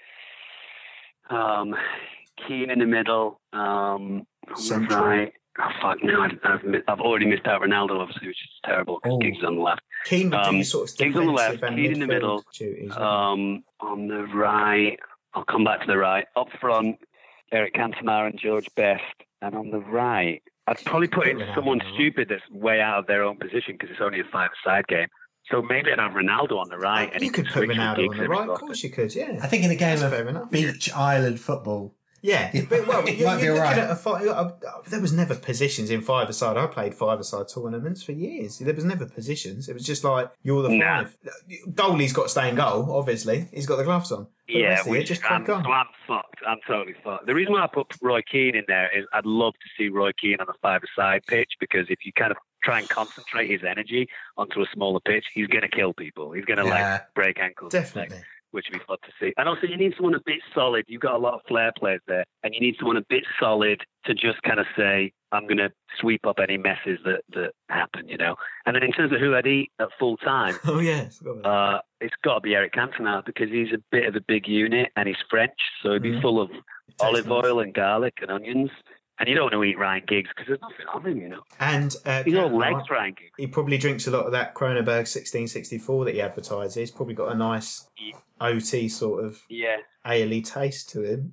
um, Keane in the middle, um, on the Central. right. Oh fuck! No, I've, I've, mi- I've already missed out Ronaldo, obviously, which is terrible because Oh. Giggs on the left. Keane would do Um, your sort of Giggs on the left, defensive and Keane in the midfield middle, duties. Um, on the right, I'll come back to the right. Up front, Eric Cantona and George Best. And on the right, I'd probably put in Put Ronaldo someone on the right. stupid that's way out of their own position because it's only a five-side game. So maybe I'd have Ronaldo on the right. and you he could put switch with Ronaldo Giggs on the every right, so of often. course you could, yeah. I think in a game That's fair of enough. beach island football. Yeah, but well, It you're, might be you're looking alright. at a five. uh, There was never positions in five-a-side. I played five-a-side tournaments for years. There was never positions. It was just like you're the Nah. five. Goalie's got to stay in goal. Obviously, he's got the gloves on. But the Yeah, rest of it, which just I'm, crack on. so I'm fucked. I'm totally fucked. The reason why I put Roy Keane in there is I'd love to see Roy Keane on a five-a-side pitch because if you kind of try and concentrate his energy onto a smaller pitch, he's going to kill people. He's going to Yeah. like break ankles. Definitely. Which would be fun to see. And also, you need someone a bit solid. You've got a lot of flair players there, and you need someone a bit solid to just kind of say, I'm going to sweep up any messes that, that happen, you know. And then in terms of who I'd eat at full time, Oh yeah, I forgot about that. uh, it's got to be Eric Cantona because he's a bit of a big unit and he's French, so he'd be Mhm. full of Tastes olive nice. oil and garlic and onions. And you don't want to eat Ryan Giggs because there's nothing on him, you know. And uh, He's all Cantona, legs, Ryan Giggs. he probably drinks a lot of that Kronenberg sixteen sixty-four that he advertises. He's probably got a nice O T sort of Yeah. ale-y taste to him.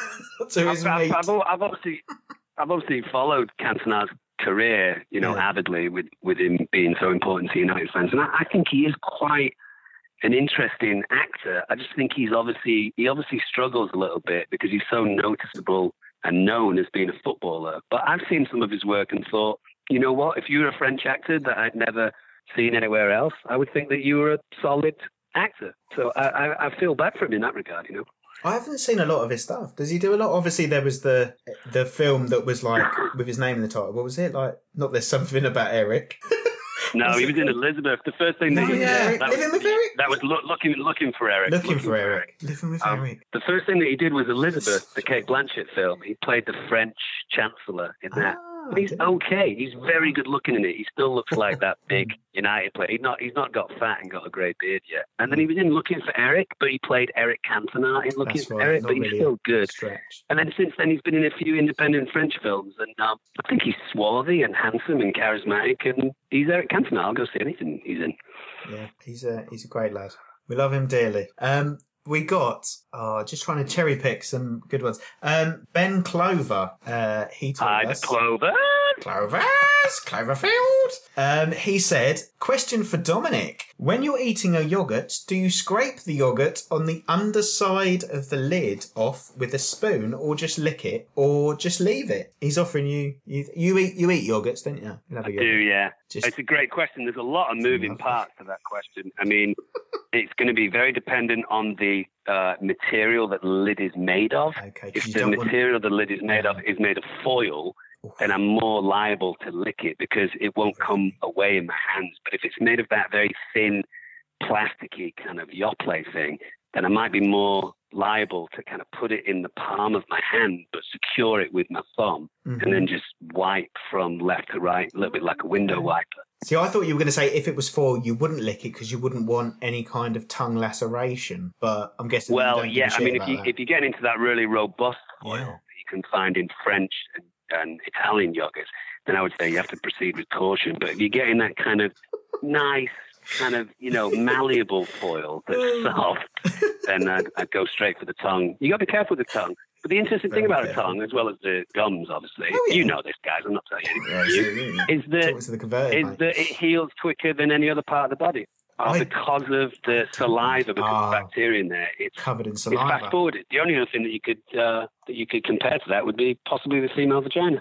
to his I've, meat. I've, I've, I've obviously, I've obviously followed Cantona's career, you know, Yeah. avidly with, with him being so important to United fans, and I, I think he is quite an interesting actor. I just think he's obviously he obviously struggles a little bit because he's so noticeable and known as being a footballer. But I've seen some of his work and thought, you know what? If you were a French actor that I'd never seen anywhere else, I would think that you were a solid actor. So I, I, I feel bad for him in that regard, you know. I haven't seen a lot of his stuff. Does he do a lot? Obviously, there was the the film that was like with his name in the title. What was it like? Not there's something about Eric. No, Was he it was in called? Elizabeth. The first thing that No, he yeah. did, that Living was, with Eric? that was look, looking looking for Eric. Looking for Eric. Living with Um, Eric. The first thing that he did was Elizabeth, the Kate Blanchett film. He played the French Chancellor in that. Ah, But he's did- okay. He's very good looking in it. He still looks like that big United player. He's not. He's not got fat and got a grey beard yet. And then he was in Looking for Eric, but he played Eric Cantona in Looking That's for right, Eric. not But he's really still a good. Stretch. And then since then, he's been in a few independent French films, and um, I think he's swarthy and handsome and charismatic, and he's Eric Cantona. I'll go see anything he's in. Yeah, he's a he's a great lad. We love him dearly. Um, we got oh, just trying to cherry pick some good ones. Um, Ben Clover. Uh, he told Hi, us. Clover. Clovers, Cloverfield. Um, he said, question for Dominic. When you're eating a yoghurt, do you scrape the yoghurt on the underside of the lid off with a spoon, or just lick it, or just leave it? He's offering you, you, you eat you eat yogurts, don't you? I do, yeah. Just- It's a great question. There's a lot of moving parts to that question. I mean, it's going to be very dependent on the uh, material that the lid is made of. Okay, 'cause if you the don't want- material the lid is made of is made of foil, then I'm more liable to lick it because it won't come away in my hands. But if it's made of that very thin, plasticky kind of Yoplait thing, then I might be more liable to kind of put it in the palm of my hand, but secure it with my thumb, Mm-hmm. and then just wipe from left to right, a little bit like a window wiper. See, I thought you were going to say if it was foil, you wouldn't lick it because you wouldn't want any kind of tongue laceration. But I'm guessing. Well, you don't give yeah, a shit I mean, if about you that. if you get into that really robust foil Yeah. that you can find in French and, and Italian yogurts, then I would say you have to proceed with caution. But if you get in that kind of nice, kind of, you know, malleable foil that's soft, then I'd, I'd go straight for the tongue. You got to be careful with the tongue. But the interesting Very thing about careful. a tongue, as well as the gums, obviously, Oh, yeah. you know this, guys. I'm not telling you Yeah, anything. absolutely. Is that Talk to the converted, is mate. that it heals quicker than any other part of the body. Uh, I- because of the saliva, because Ah. of the bacteria in there, it's Covered in it's saliva. fast forwarded. The only other thing that you could uh, that you could compare to that would be possibly the female vagina.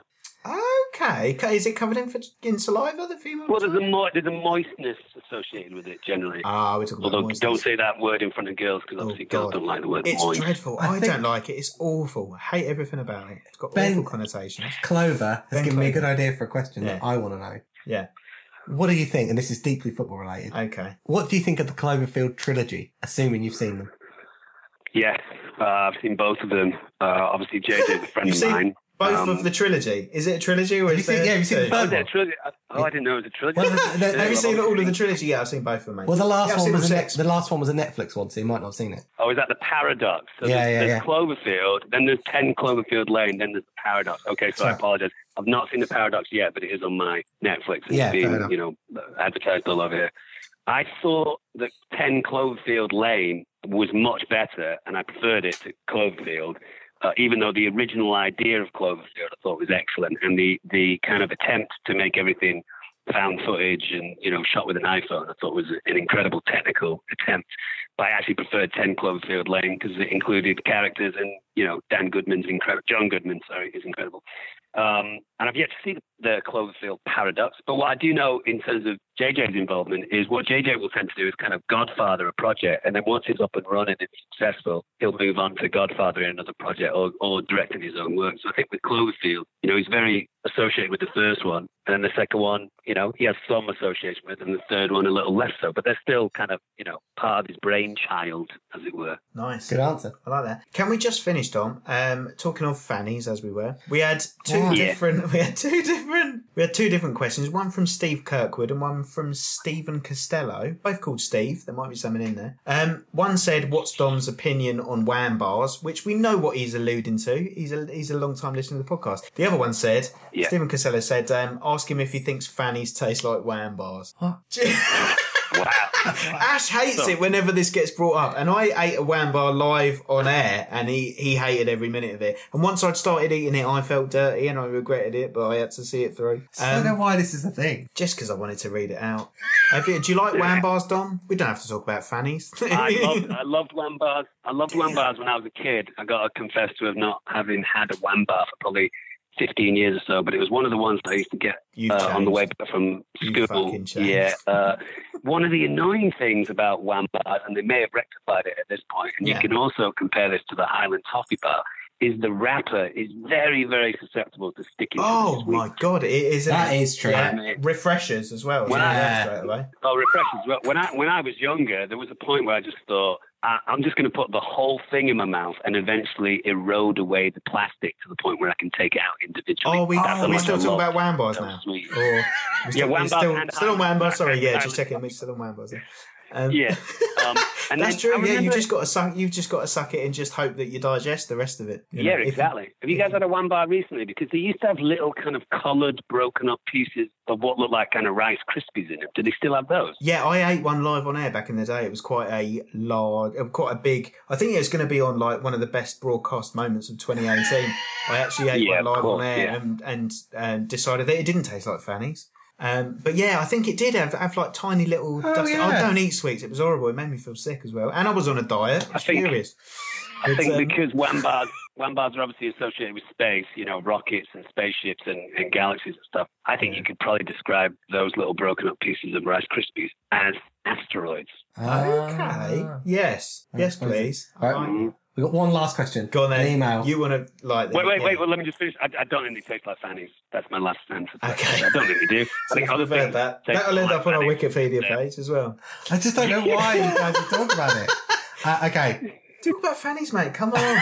Okay, Co- is it covered in, in saliva? The female. Well, there's a vagina? mo- there's a moistness associated with it generally. Ah, we're talking about Although moistness. don't say that word in front of girls because Oh, obviously girls God. don't like the word It's moist. dreadful. I I, think- don't like it. It's awful. I hate everything about it. It's got Ben- awful connotations. Clover has Ben given me a Clover. good idea for a question that Yeah. I want to know. Yeah. What do you think? And this is deeply football related. Okay. What do you think of the Cloverfield trilogy? Assuming you've seen them. Yes, uh, I've seen both of them. Uh, obviously, J J's a friend You've of seen mine. both Um, of the trilogy. Is it a trilogy or Have is you seen- there yeah, have you seen the two? first Oh, one? is it a trilogy? Oh, I didn't know it was a trilogy. Well, the- the- Yeah, Have you well, seen all of obviously- the trilogy? Yeah, I've seen both of them, mate. Well, the last Yeah, I've one seen was all a six. net, the last one was a Netflix one, so you might not have seen it. Oh, is that the paradox? So Yeah, there's, yeah, there's yeah. Cloverfield, then there's ten Cloverfield Lane, then there's the paradox. Okay, so I Sorry. apologize. I've not seen the paradox yet, but it is on my Netflix and Yeah, it's fair being, enough. you know, advertised all over here. I thought that ten Cloverfield Lane was much better, and I preferred it to Cloverfield. Uh, even though the original idea of Cloverfield I thought was excellent, and the, the kind of attempt to make everything found footage and, you know, shot with an iPhone I thought was an incredible technical attempt. But I actually preferred ten Cloverfield Lane because it included characters, and, you know, Dan Goodman's incredible. John Goodman, sorry, is incredible. Um, and I've yet to see the Cloverfield paradox. But what I do know in terms of J J's involvement is what J J will tend to do is kind of godfather a project, and then once it's up and running and successful, he'll move on to godfather in another project or, or directing his own work. So I think with Cloverfield, you know, he's very associated with the first one, and then the second one, you know, he has some association with, and the third one a little less so. But they're still kind of, you know, part of his brainchild, as it were. Nice. Good answer. I like that. Can we just finish, Dom? Um, talking of fannies, as we were, we had two Yeah. different. We had two different. We had two different questions. One from Steve Kirkwood and one from Stephen Costello. Both called Steve. There might be something in there. Um, one said, "What's Dom's opinion on wham bars?" Which we know what he's alluding to. He's a he's a long time listener to the podcast. The other one said, Yeah. Stephen Costello said, um, "Ask him if he thinks fannies taste like wham bars." What? Wow. Ash hates it whenever this gets brought up, and I ate a wham bar live on air, and he, he hated every minute of it. And once I'd started eating it, I felt dirty and I regretted it, but I had to see it through. I don't know Um, why this is a thing. just because I wanted to read it out. Have you- do you like wham bars, Dom? We don't have to talk about fannies. I loved, I loved wham bars. I loved wham bars when I was a kid. I got to confess to have not having had a wham bar for probably fifteen years or so, but it was one of the ones that I used to get You've uh, on the way changed. back from You school. fucking changed. Yeah. Uh, one of the annoying things about wham bars, and they may have rectified it at this point, and Yeah. you can also compare this to the Highland Toffee Bar, is the wrapper is very, very susceptible to sticking to Oh the my sweet. god, it is. isn't That it? is true. Yeah, refreshers as well. When isn't it? I- Straight away. Oh, refreshers. Well, when I when I was younger, there was a point where I just thought, I, I'm just going to put the whole thing in my mouth and eventually erode away the plastic to the point where I can take it out individually. Oh, we That's oh, how we much still I talking love about wham bars those now. sweet. Or we still, wham we're bars still, and still on wham bars. Sorry, yeah, Highland- just checking. We're still on wham bars. Yeah. Um, Yeah. Um, and That's then true. I Yeah, you remember- just got to suck. You've just got to suck it and just hope that you digest the rest of it. you know, Yeah, if- exactly. Have you guys had a one bar recently? Because they used to have little kind of coloured, broken up pieces of what looked like kind of Rice Krispies in them. Do they still have those? Yeah, I ate one live on air back in the day. It was quite a large, uh, quite a big. I think it was going to be on like one of the best broadcast moments of twenty eighteen. I actually ate Yeah, one live of course, on air yeah. and and um, decided that it didn't taste like Fanny's. Um, but yeah, I think it did have, have like tiny little. Oh, dusty, yeah. I don't eat sweets. It was horrible. It made me feel sick as well, and I was on a diet. I was think- furious. I But, think um, because one bars, one bars are obviously associated with space, you know, rockets and spaceships and, and galaxies and stuff. I think you could probably describe those little broken up pieces of Rice Krispies as asteroids. Okay. Ah. Yes. Yes, That's please. All right. Mm. We've got one last question. Go on then. An email. You want to like? Wait, wait, yeah. wait. Well, let me just finish. I, I don't think they taste like Fanny's. That's my last answer. Okay. I don't think they do. I So think other we've heard things that. taste That'll end like up on our Fanny's. Wikipedia Yeah. page as well. I just don't know why you guys are talking about it. Uh, okay. Talk about Fanny's, mate. Come on.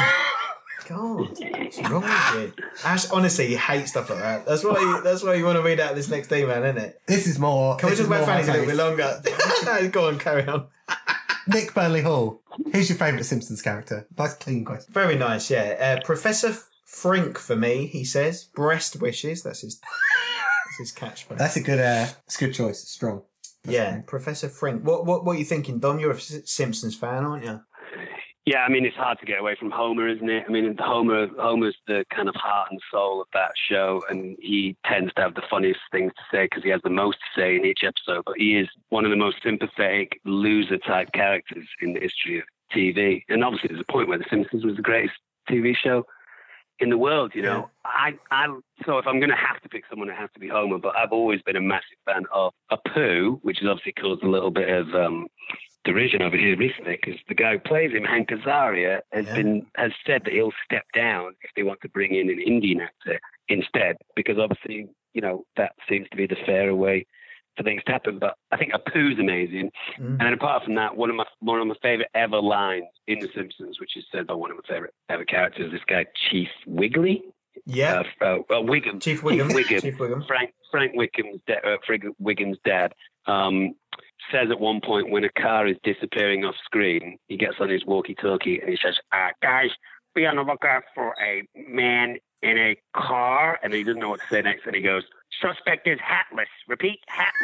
God, what's wrong with you? Ash, honestly, you hate stuff like that. That's why. You, that's why you want to read out this next email, isn't it? This is more. Can we this talk is about more my Fanny's a little bit taste. longer? No, go on, carry on. Nick Burnley Hall. Who's your favourite Simpsons character? Nice clean question. Very nice, yeah. Uh, Professor Frink for me, he says. Breast wishes. That's his. That's his catchphrase. That's a good. Uh, it's a good choice. It's strong. Yeah, Professor Frink. What what what are you thinking, Dom? You're a S- Simpsons fan, aren't you? Yeah, I mean, it's hard to get away from Homer, isn't it? I mean, Homer, Homer's the kind of heart and soul of that show, and he tends to have the funniest things to say because he has the most to say in each episode. But he is one of the most sympathetic, loser-type characters in the history of T V. And obviously, there's a point where The Simpsons was the greatest T V show in the world, you know. I, I, so if I'm going to have to pick someone, it has to be Homer. But I've always been a massive fan of Apu, which has obviously caused a little bit of um, derision over here recently because the guy who plays him, Hank Azaria, has Yeah. been has said that he'll step down if they want to bring in an Indian actor instead, because obviously, you know, that seems to be the fairer way for things to happen. But I think Apu's amazing. Mm. And then apart from that, one of my one of my favorite ever lines in The Simpsons, which is said by one of my favorite ever characters, this guy Chief Wiggly, Yeah. uh, uh, well, Wiggum, Chief Wiggum. Wiggum, Chief Wiggum. Frank Frank Wiggum's, da- uh, Frig- Wiggum's dad, um, says at one point when a car is disappearing off screen, he gets on his walkie-talkie and he says, uh, "Guys, be on the lookout for a man in a car," and he doesn't know what to say next, and he goes, "Suspect is hatless. Repeat,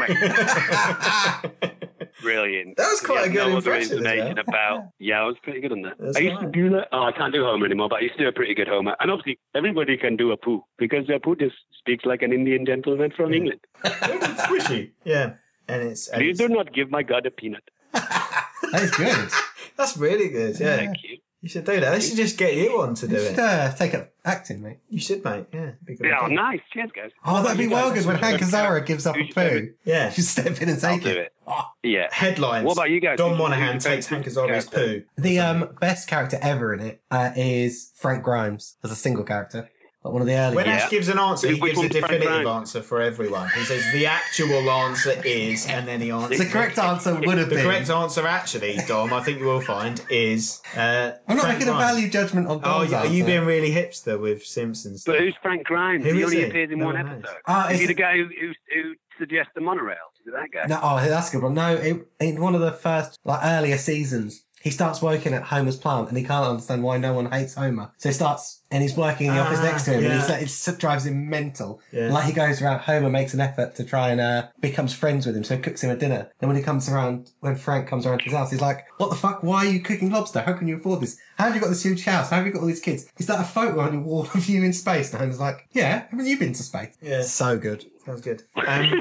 hatless." Brilliant. That was quite He a has good no other impression as information well. about. Yeah, I was pretty good on that. That's I used to right. do that. Oh, I can't do Homer anymore, but I used to do a pretty good Homer. And obviously, everybody can do Apu because Apu just speaks like an Indian gentleman from Yeah. England. It's squishy. Yeah. And it's, and Please it's do not give my God a peanut. That is good. that's really good. Yeah. Thank you. You should do that. They should just get you on to do You should it. uh, take up acting, mate. You should, mate. Yeah. Be good Yeah, idea. nice. Cheers, guys. Oh, that'd be you well guys good when actually Hank Azaria gives up a Who's your poo. favourite? Yeah. You should step in and I'll take do it. it. Oh. Yeah. Headlines. What about you guys? Don Who's- Monahan who's your takes Hank favourite Azaria's character? poo. The um, best character ever in it uh, is Frank Grimes as a single character. Like one of the early When ones. Ash gives an answer, he Which gives a one's Frank definitive Grimes? answer for everyone. He says the actual answer is, and then he answers. The correct answer would have The been. correct answer, actually, Dom, I think you will find, is. Uh, I'm not Frank making a Grimes. value judgment on Oh, Dom's yeah, are you answer. being really hipster with Simpsons? But stuff? who's Frank Grimes? Who he is only he? appears in No one one knows. episode. Ah, is is he the it- guy who, who, who suggests the monorail? Is it that guy? No, oh, that's a good one. No, it, in one of the first, like earlier seasons, he starts working at Homer's plant and he can't understand why no one hates Homer. So he starts, and he's working in the office Ah, next to him, yeah. and he's, it drives him mental. Yeah. Like he goes around, Homer makes an effort to try and uh, becomes friends with him, so he cooks him a dinner. Then when he comes around, when Frank comes around to his house, he's like, "What the fuck? Why are you cooking lobster? How can you afford this? How have you got this huge house? How have you got all these kids? Is that a photo on your wall of you in space?" And Homer's like, "Yeah, haven't you been to space?" Yeah. So good. Sounds good. Um,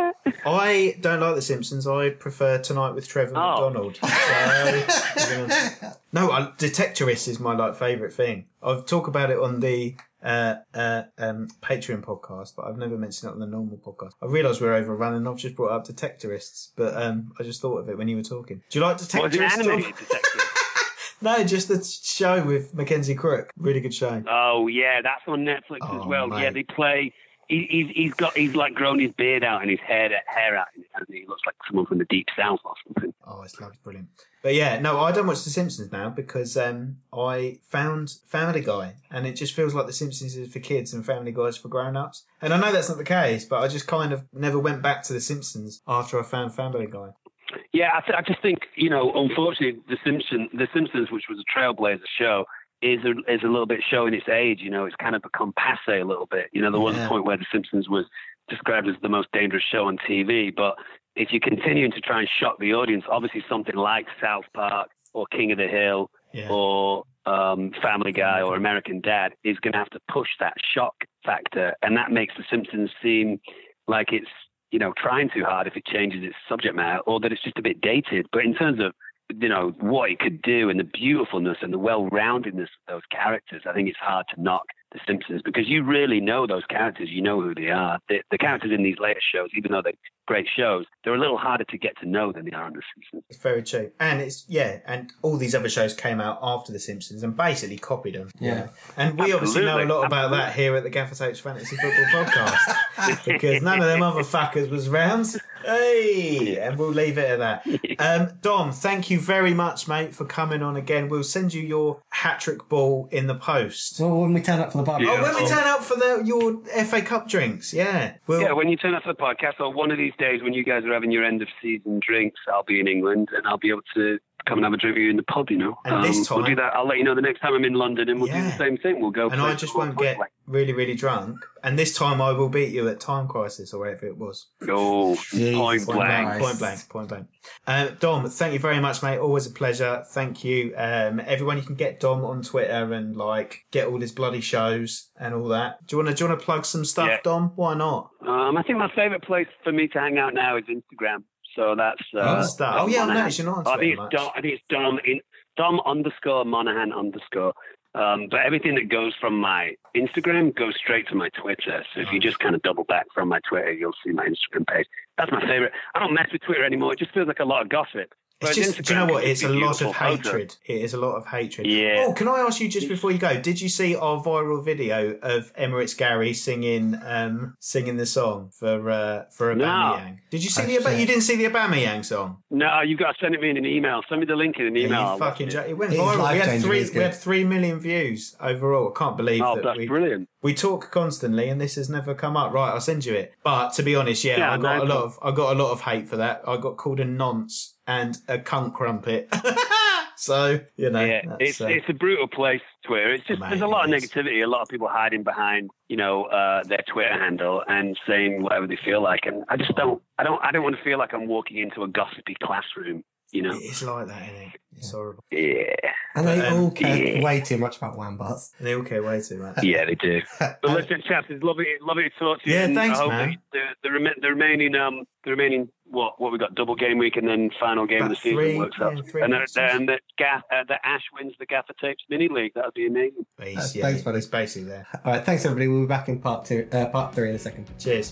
I don't like The Simpsons. I prefer Tonight with Trevor Oh. McDonald. So, we're gonna- no, I, Detectorist is my like favourite thing. I've talked about it on the uh, uh, um, Patreon podcast, but I've never mentioned it on the normal podcast. I realised we're overrunning. I've just brought up Detectorists, but um, I just thought of it when you were talking. Do you like What, is it Detectorists? Tom? animated detective? No, just the show with Mackenzie Crook. Really good show. Oh yeah, that's on Netflix Oh, as well. mate. Yeah, they play. He, he's he's got he's like grown his beard out and his hair hair out, and he looks like someone from the deep south or something. Oh, it's lovely, brilliant. But yeah, no, I don't watch The Simpsons now because um, I found Family Guy, and it just feels like The Simpsons is for kids and Family Guy is for grown-ups. And I know that's not the case, but I just kind of never went back to The Simpsons after I found Family Guy. Yeah, I, th- I just think, you know, unfortunately, The Simpsons, The Simpsons, which was a trailblazer show, is a, is a little bit showing its age. You know, it's kind of become passé a little bit. You know, there was Yeah. a point where The Simpsons was described as the most dangerous show on T V. But if you're continuing to try and shock the audience, obviously something like South Park or King of the Hill Yeah. or um, Family Guy or American Dad is going to have to push that shock factor. And that makes The Simpsons seem like it's, you know, trying too hard if it changes its subject matter, or that it's just a bit dated. But in terms of, you know, what it could do and the beautifulness and the well-roundedness of those characters, I think it's hard to knock The Simpsons because you really know those characters. You know who they are. The, the characters in these later shows, even though they're great shows, they're a little harder to get to know than they are on The Simpsons. It's very true. And it's, yeah, and all these other shows came out after The Simpsons and basically copied them. Yeah. And we obviously know a Absolutely. lot about that here at the Gaffer Tapes Fantasy Football Podcast because none of them other fuckers was round. Hey! And we'll leave it at that. Um, Dom, thank you very much, mate, for coming on again. We'll send you your hat-trick ball in the post. Well, when we turn up for the barbecue. Oh, when we turn up for the your F A Cup drinks, yeah. We'll, Yeah, when you turn up for the podcast, or one of these days when you guys are having your end of season drinks, I'll be in England and I'll be able to come and have a drink with you in the pub, you know. And this we'll time- do that. I'll let you know the next time I'm in London and we'll do Yeah. the same thing. We'll go. and play I just football, won't play- get really, really drunk. And this time I will beat you at Time Crisis or whatever it was. Oh, Jesus point Point blank. blank, point blank, point blank. Um, Dom, thank you very much, mate. Always a pleasure. Thank you. Um, everyone, you can get Dom on Twitter and like get all his bloody shows and all that. Do you want to? Do you want to plug some stuff, Yeah. Dom? Why not? Um, I think my favourite place for me to hang out now is Instagram. So that's uh, Oh, that's that. Oh, yeah, I Monahan. noticed you're not on I Twitter think it's much. Dom. I think it's Dom in Dom underscore Monahan underscore. Um, but everything that goes from my Instagram goes straight to my Twitter. So if you just kind of double back from my Twitter, you'll see my Instagram page. That's my favorite. I don't mess with Twitter anymore. It just feels like a lot of gossip. It's Whereas just, do you know Instagram what? can It's just a be lot of beautiful photos. hatred. It is a lot of hatred. Yeah. Oh, can I ask you just before you go? Did you see our viral video of Emirates Gary singing, um, singing the song for uh, for No. Aubameyang? Did you see Oh, the? Ab- shit. you didn't see the Aubameyang song? No, you've got to send it me in an email. Send me the link in an email. Yeah, I'll you fucking watch jo- it. it went It is viral. We had life-changing, three. it's We good. had three million views overall. I can't believe Oh, that that's we brilliant. we talk constantly, and this has never come up. Right, I'll send you it. But to be honest, yeah, Yeah, I got no a lot of I got a lot of hate for that. I got called a nonce and a cunt crumpet. So you know, Yeah, that's, it's uh, it's a brutal place, Twitter. It's just Mate, there's a lot of it is. negativity, a lot of people hiding behind, you know, uh, their Twitter handle and saying whatever they feel like, and I just don't, I don't, I don't want to feel like I'm walking into a gossipy classroom, you know. it is like that, isn't it? It's horrible. Yeah, And they Um, all care yeah. way too much about Wambars. They all care way too much. yeah, they do. But listen, chaps, it's lovely, lovely to talk to you. Yeah, and thanks, I hope man. that The, the, rem- the remaining, um, the remaining, what, what we got? Double game week and then final game About of the season three, works yeah, out. three and the, games. and the, Gaff, uh, the Ash wins the Gaffer Tapes mini league. That would be amazing. Base, Uh, thanks, buddy. It's basically there. All right, thanks everybody. We'll be back in part two, uh, part three in a second. Cheers.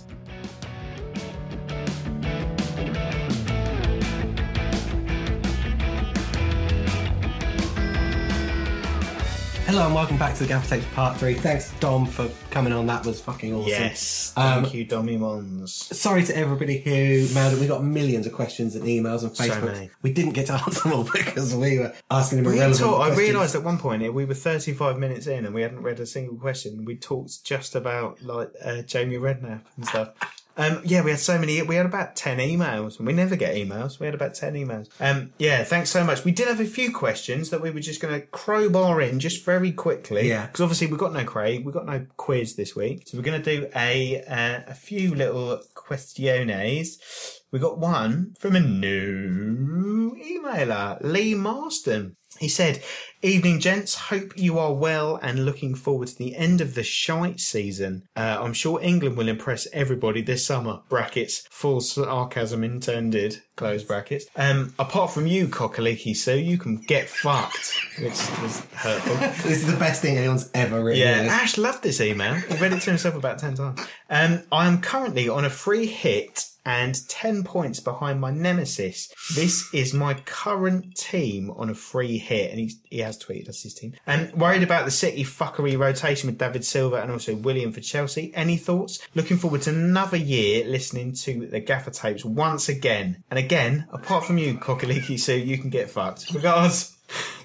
Hello and welcome back to the Gaffer Tapes Part three. Thanks, Dom, for coming on. That was fucking awesome. Yes. Um, Thank you, Dommy Mons. Sorry to everybody who mailed it. We got millions of questions and emails and So Facebook. many. We didn't get to answer them all because we were asking them We irrelevant talk, I questions. realised at one point we were thirty-five minutes in and we hadn't read a single question. We talked just about like uh, Jamie Redknapp and stuff. Um, yeah, we had so many. We had about ten emails, and we never get emails. We had about ten emails. Um, yeah, thanks so much. We did have a few questions that we were just going to crowbar in just very quickly. Yeah. because obviously we've got no Craig, we've got no quiz this week, so we're going to do a uh, a few little questiones. We got one from a new emailer, Lee Marston. He said, "Evening, gents. Hope you are well and looking forward to the end of the shite season. Uh, I'm sure England will impress everybody this summer. Brackets, full sarcasm intended. Close brackets. Um, apart from you, Cockaliki Sue, you can get fucked." Which was hurtful. This is the best thing anyone's ever written. Yeah, in. Ash loved this email. He read it to himself about ten times. Um, I am currently on a free hit and ten points behind my nemesis. This is my current team on a free hit, and he's, he has tweeted us his team. And worried about the City fuckery rotation with David Silva and also William for Chelsea. Any thoughts? Looking forward to another year listening to the Gaffer Tapes once again. And again, apart from you, Cockaliki Sue, you can get fucked. Regards,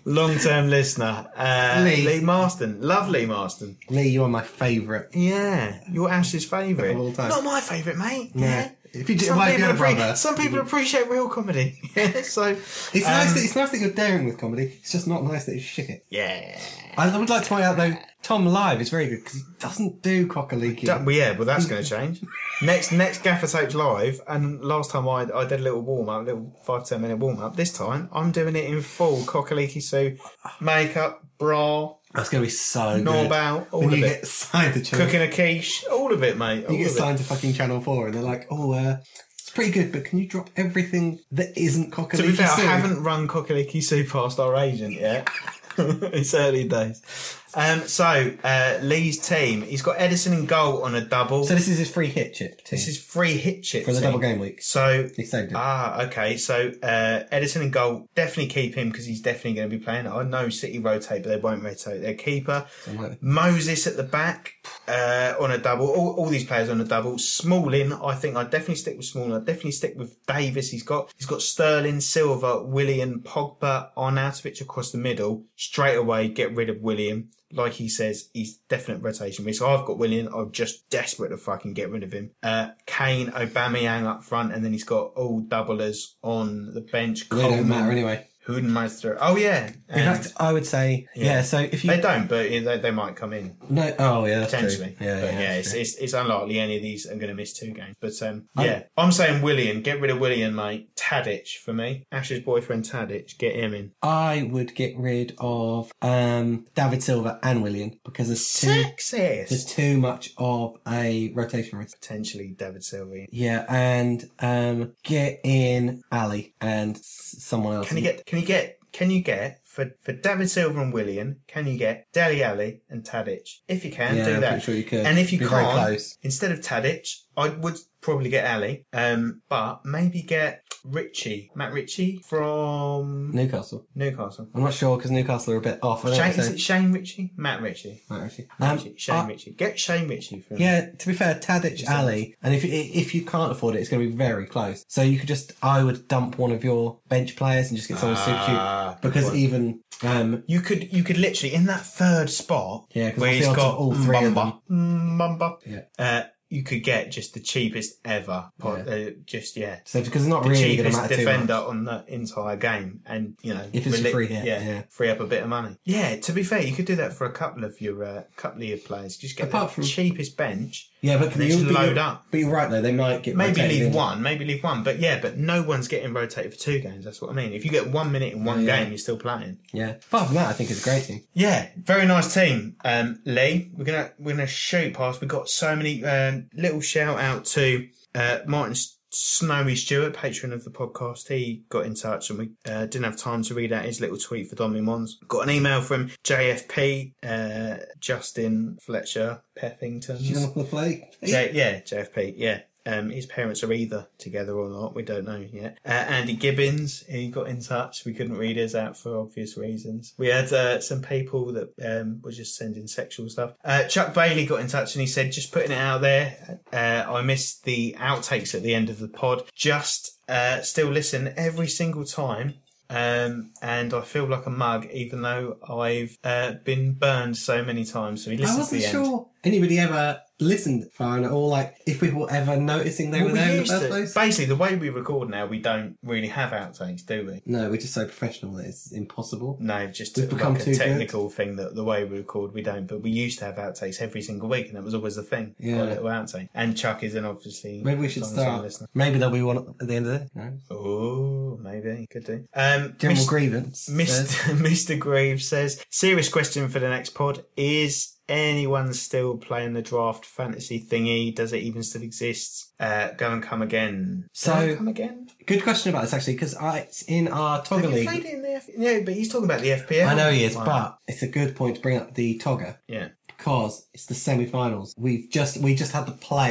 long-term listener, uh, Lee. Lee Marston. Love Lee Marston. Lee, you are my favourite. Yeah, you're Ash's favourite. Of all time. Not my favourite, mate. No. Yeah. If you do, Some why have you people, had a appre- brother? some people appreciate real comedy. so It's nice. um, That, it's nice that you're daring with comedy. It's just not nice that you shit. yeah. I would like to point out though, Tom Live is very good because he doesn't do cock-a-leaky. Don't- well, yeah, well, that's going to change. next, next Gaffer Tapes live, and last time I, I did a little warm up, a little five ten minute warm up. This time I'm doing it in full cock-a-leaky suit, makeup, bra, That's going to be so good. knob all When of you it. get signed to Channel, Cooking a quiche, all of it, mate. All you get of it. signed to fucking Channel Four, and they're like, "Oh, uh, it's pretty good, but can you drop everything that isn't To cock-a-leaky?" be fair, I soup?" haven't run cock-a-leaky suit past our agent yet. It's early days. Um, so, uh, Lee's team, he's got Edison in goal on a double. So this is his free hit chip team This is free hit chip for the team. double game week. So, He saved it. ah, okay. So, uh, Edison in goal, definitely keep him because he's definitely going to be playing. I know City rotate, but they won't rotate their keeper. Unlikely. Moses at the back uh, on a double. All, all these players on a double. Smalling, I think I'd definitely stick with Smalling. I'd definitely stick with Davis. He's got he's got Sterling, Silva, William, Pogba, Arnautovic across the middle. Straight away, get rid of William. Like he says, he's definite rotation risk. So I've got William. I'm just desperate to fucking get rid of him. Uh, Kane, Aubameyang up front, and then he's got all doublers on the bench. They don't Coleman, matter anyway. Hoedenmeister. Oh yeah. In And fact, I would say, yeah. Yeah. So if you they don't, but they, they might come in. no, oh yeah, that's Potentially. true. Yeah, but yeah, yeah, that's it's, true. it's it's unlikely any of these are going to miss two games. But um, I- yeah, I'm saying William, get rid of William, mate. Tadic for me. Ash's boyfriend Tadic, get him in. I would get rid of um, David Silva and William because there's too there's Sexist. too much of a rotation risk. Potentially David Silva. Yeah, and um, get in Ali and s- someone else. Can you get? Can you get? Can you get? For, for David Silva and William, can you get Dele Alli and Tadic? If you can, Yeah, do I'm that. pretty sure you could. And if you Be very can't, close. instead of Tadic, I would probably get Ali. Um, but maybe get Ritchie, Matt Ritchie from Newcastle. Newcastle. I'm not sure because Newcastle are a bit off. I don't Shane, know, is so- it Shane Ritchie? Matt Ritchie. Right, actually. Matt Um, Ritchie. Shane I- Ritchie. Get Shane Ritchie from. Yeah, to be fair, Tadic, Ali, and if if you can't afford it, it's going to be very close. So you could just, I would dump one of your bench players and just get someone Ah, super good cheap because point. even um, You could you could literally in that third spot Yeah, 'cause where what's he's the odds got of all three of Mbamba, Mbamba, Yeah. uh, you could get just the cheapest ever. pot- Yeah. Uh, just yeah, so because it's not the really going to cheapest matter too defender much. on the entire game, and you know If it's a reli- free hit, yeah, yeah. free up a bit of money. Yeah, to be fair, you could do that for a couple of your uh, couple of your players. Just get Apart the from- cheapest bench. Yeah, but And can they you just but load you're- up. But you're right though; they might get Maybe rotated leave in. one, maybe leave one, but yeah, but no one's getting rotated for two games. That's what I mean. If you get one minute in one Yeah. game, you're still playing. Yeah. Apart from that, I think it's a great team. Yeah, very nice team, um, Lee. We're gonna we're gonna shoot past. We've got so many um, little shout out to uh, Martin S- Snowy Stewart, patron of the podcast. He got in touch and we uh, didn't have time to read out his little tweet for Dominic Mons. Got an email from J F P, uh, Justin Fletcher Peffington. Did you know the play? J- yeah, J F P, yeah. Um, his parents are either together or not. We don't know yet. Uh, Andy Gibbons, he got in touch. We couldn't read his out for obvious reasons. We had uh, some people that um, were just sending sexual stuff. Uh, Chuck Bailey got in touch and he said, just putting it out there, uh, I missed the outtakes at the end of the pod. Just uh, still listen every single time. Um, and I feel like a mug, even though I've uh, been burned so many times. So he I listened to wasn't the end. sure anybody ever listened far and all, like if people were ever noticing they Well, were we there in the used first to. place. Basically, the way we record now, we don't really have outtakes, do we? No, we're just so professional that it's impossible. No, just We've like become a too good. technical thing that the way we record, we don't. But we used to have outtakes every single week, and that was always the thing. Yeah. A little outtake. And Chuck is an obviously. Maybe we should long-time start. listener. Maybe there'll be one at the end of it. No? Oh, maybe could do. Um, General Mis- grievance. says- Mister Mister Greaves says, serious question for the next pod: is anyone still playing the draft fantasy thingy? Does it even still exist? Uh, go and come again. So- Go and come again. Good question about this actually, because I it's in our Have Togger you League. played it in the F- yeah, but he's talking about the F P L. I know he is, Wow. but it's a good point to bring up the Togger yeah. because it's the semi-finals. We've just we just had the playoffs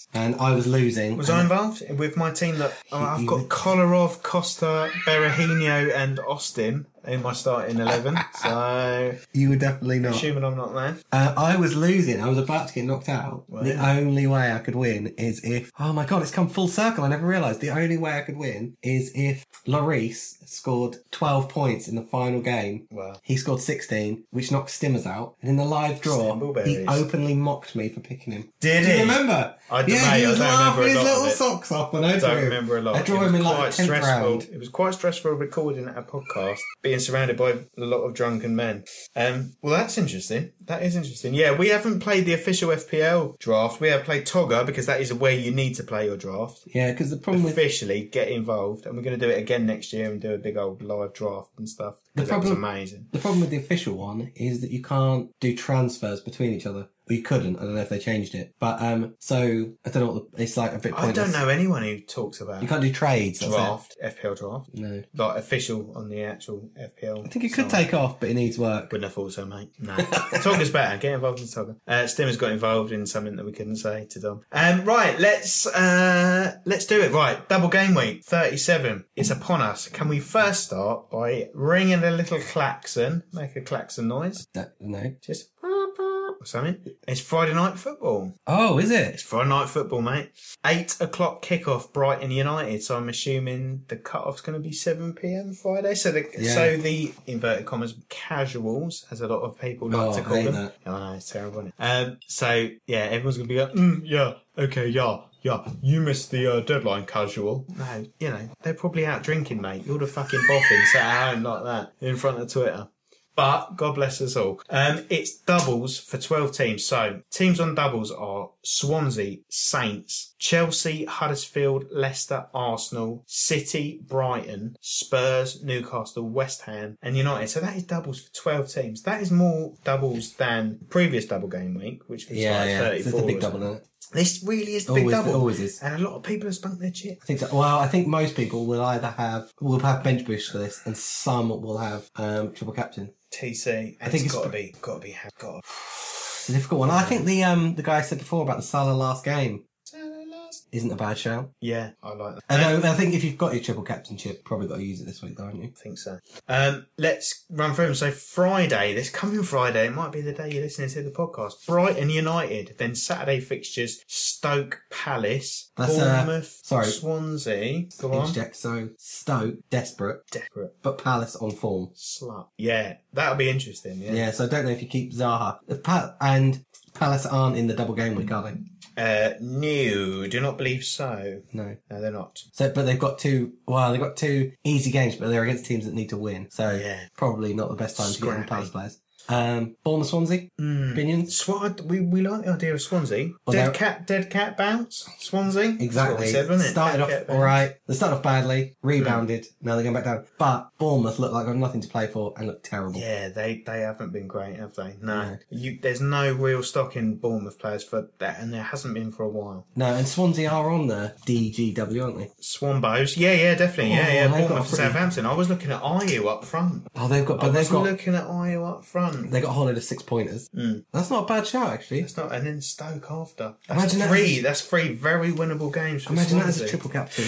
and I was losing. Was I involved with my team that oh, I've got Kolarov, Costa, Berahino and Austin in my starting eleven, so You were definitely not. assuming I'm not there. Uh, I was losing. I was about to get knocked out. Well, the yeah. only way I could win is if... Oh my God, it's come full circle. I never realised. The only way I could win is if Lloris scored twelve points in the final game. Wow. He scored sixteen, which knocked Stimmers out. And in the live draw, he Stimbleberries. openly mocked me for picking him. Did Do you he? remember? I d- yeah, mate, he I was don't remember laughing a his lot little of it. socks off when I I don't remember a lot. I drew It him was in like quite tenth stressful. round. It was quite stressful recording a podcast, being surrounded by a lot of drunken men. Um, well, that's interesting. That is interesting. Yeah, we haven't played the official F P L draft. We have played Togger because that is where you need to play your draft. Yeah, because the problem with... Officially get involved, and we're going to do it again next year and do a big old live draft and stuff. The That was problem- amazing. The problem with the official one is that you can't do transfers between each other. Well, you couldn't. I don't know if they changed it. But, um, so, I don't know what the... It's like a bit I pointless. don't know anyone who talks about You can't do trades. That's it. draft, F P L draft, No. like official on the actual F P L. I think it could site. take off, but it needs work. Wouldn't have thought so, mate. No. Togger's better. Get involved in Togger. Uh, Stimmer's got involved in something that we couldn't say to Dom. Um, right, let's uh, let's do it. Right, double game week thirty-seven. It's upon us. Can we first start by ringing a little klaxon? Make a klaxon noise. That- no. Just or something. It's Friday night football. Oh, is It's it? Friday night football, mate. Eight o'clock kickoff, Brighton United. So I'm assuming the cut-off's going to be seven p.m. Friday. So the Yeah. so the inverted commas casuals, as a lot of people like Oh, to I call hate them. that. Oh, I know, it's terrible. Isn't it? Um. So yeah, everyone's going to be going, mm, yeah, okay, yeah, yeah. You missed the uh, deadline, casual. No, you know they're probably out drinking, mate. You're the fucking boffin sat at home like that in front of Twitter. But God bless us all. Um, it's doubles for twelve teams. So teams on doubles are Swansea, Saints, Chelsea, Huddersfield, Leicester, Arsenal, City, Brighton, Spurs, Newcastle, West Ham, and United. So that is doubles for twelve teams. That is more doubles than previous double game week, which was Yeah, like yeah. It's thirty-four. a big or double, something. isn't it? This really is the big Always, double. it always is. And a lot of people have spunk their chip. I think so. Well, I think most people will either have will have bench boost for this, and some will have um, triple captain. T C. I think it's it's got to pr- be, got to be, got to It's a difficult one. I think the um the guy I said before about the Salah last game isn't a bad shout. Yeah, I like that. Although I think if you've got your triple captainship, probably got to use it this week, though, haven't you? I think so. Um, let's run through them. So Friday, this coming Friday, it might be the day you're listening to the podcast. Brighton United, then Saturday fixtures: Stoke Palace, That's, uh, Bournemouth, sorry. Swansea. Go on, Interject. So Stoke desperate, desperate but Palace on form. slut. Yeah, that'll be interesting. Yeah. Yeah. So I don't know if you keep Zaha if pa- and Palace aren't in the double game week, are they? Uh, no, do not believe so. No. No, they're not. So, but they've got two. Well, they've got two easy games, but they're against teams that need to win. So Yeah. probably not the best time to get in Scrappy. Palace players. Um, Bournemouth, Swansea. Opinions? Swat, we, we like the idea of Swansea. Well, dead they're- cat, dead cat bounce. Swansea. That's what Exactly. we said, wasn't it? Started Dead off cat bounce. all right. They started off badly, rebounded. Now they're going back down. But Bournemouth look like they've got nothing to play for and look terrible. Yeah, they, they haven't been great, have they? No. No. You, there's no real stock in Bournemouth players for that, and there hasn't been for a while. No, and Swansea are on the D G W, aren't they? Swanbows, yeah, yeah, definitely, yeah, Oh, yeah. they've got Bournemouth a and pretty- Southampton. I was looking at Ayew up front. Oh, they've got, I but was they've got, looking at Ayew up front. they got hold of the six pointers. Mm. That's not a bad shout, actually. It's not, and then Stoke after. That's Imagine that three. as- That's three very winnable games for Imagine that as Swansea. a triple captain.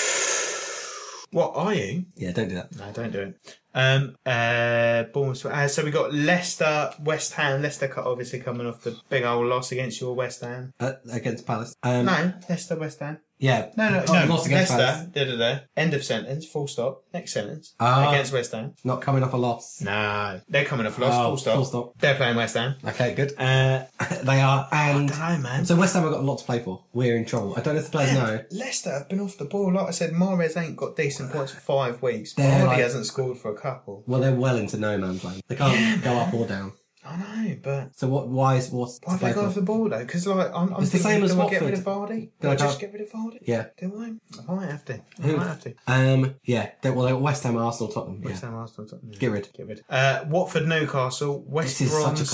What are you? Yeah, don't do that. No, don't do it. Um, uh, Bournemouth. Uh, so we got Leicester, West Ham. Leicester cut obviously coming off the big old loss against your West Ham. Uh, against Palace. Um, No, Leicester, West Ham. Yeah. No, no, Oh, no. lost against Leicester. Palace. Da, da, da. End of sentence. Full stop. Next sentence. Ah. Against West Ham. Not coming off a loss. No, they're coming off a loss. Oh, full stop. full stop. They're playing West Ham. Okay, good. Uh, They are, and I don't know, man. so West Ham have got a lot to play for. We're in trouble. I don't know if the players know. Leicester have been off the ball. Like I said, Mahrez ain't got decent points for five weeks. They're Vardy like- hasn't scored for a couple. Well, they're well into no man's land. They can't go up or down. I know, but So what? Why is what's why to have play they gone for? off the ball though? Because like I'm, I'm It's the thinking, same as do I get Watford. rid of Vardy? Do Do I I just can't- get rid of Vardy? Yeah. Do I? I might have to. I Who? might have to. Um, yeah. They, well, they're West Ham, Arsenal, Tottenham. West Yeah. Ham, Arsenal, Tottenham. Get rid. Get rid. Uh, Watford, Newcastle, West This is Brom, such a cost.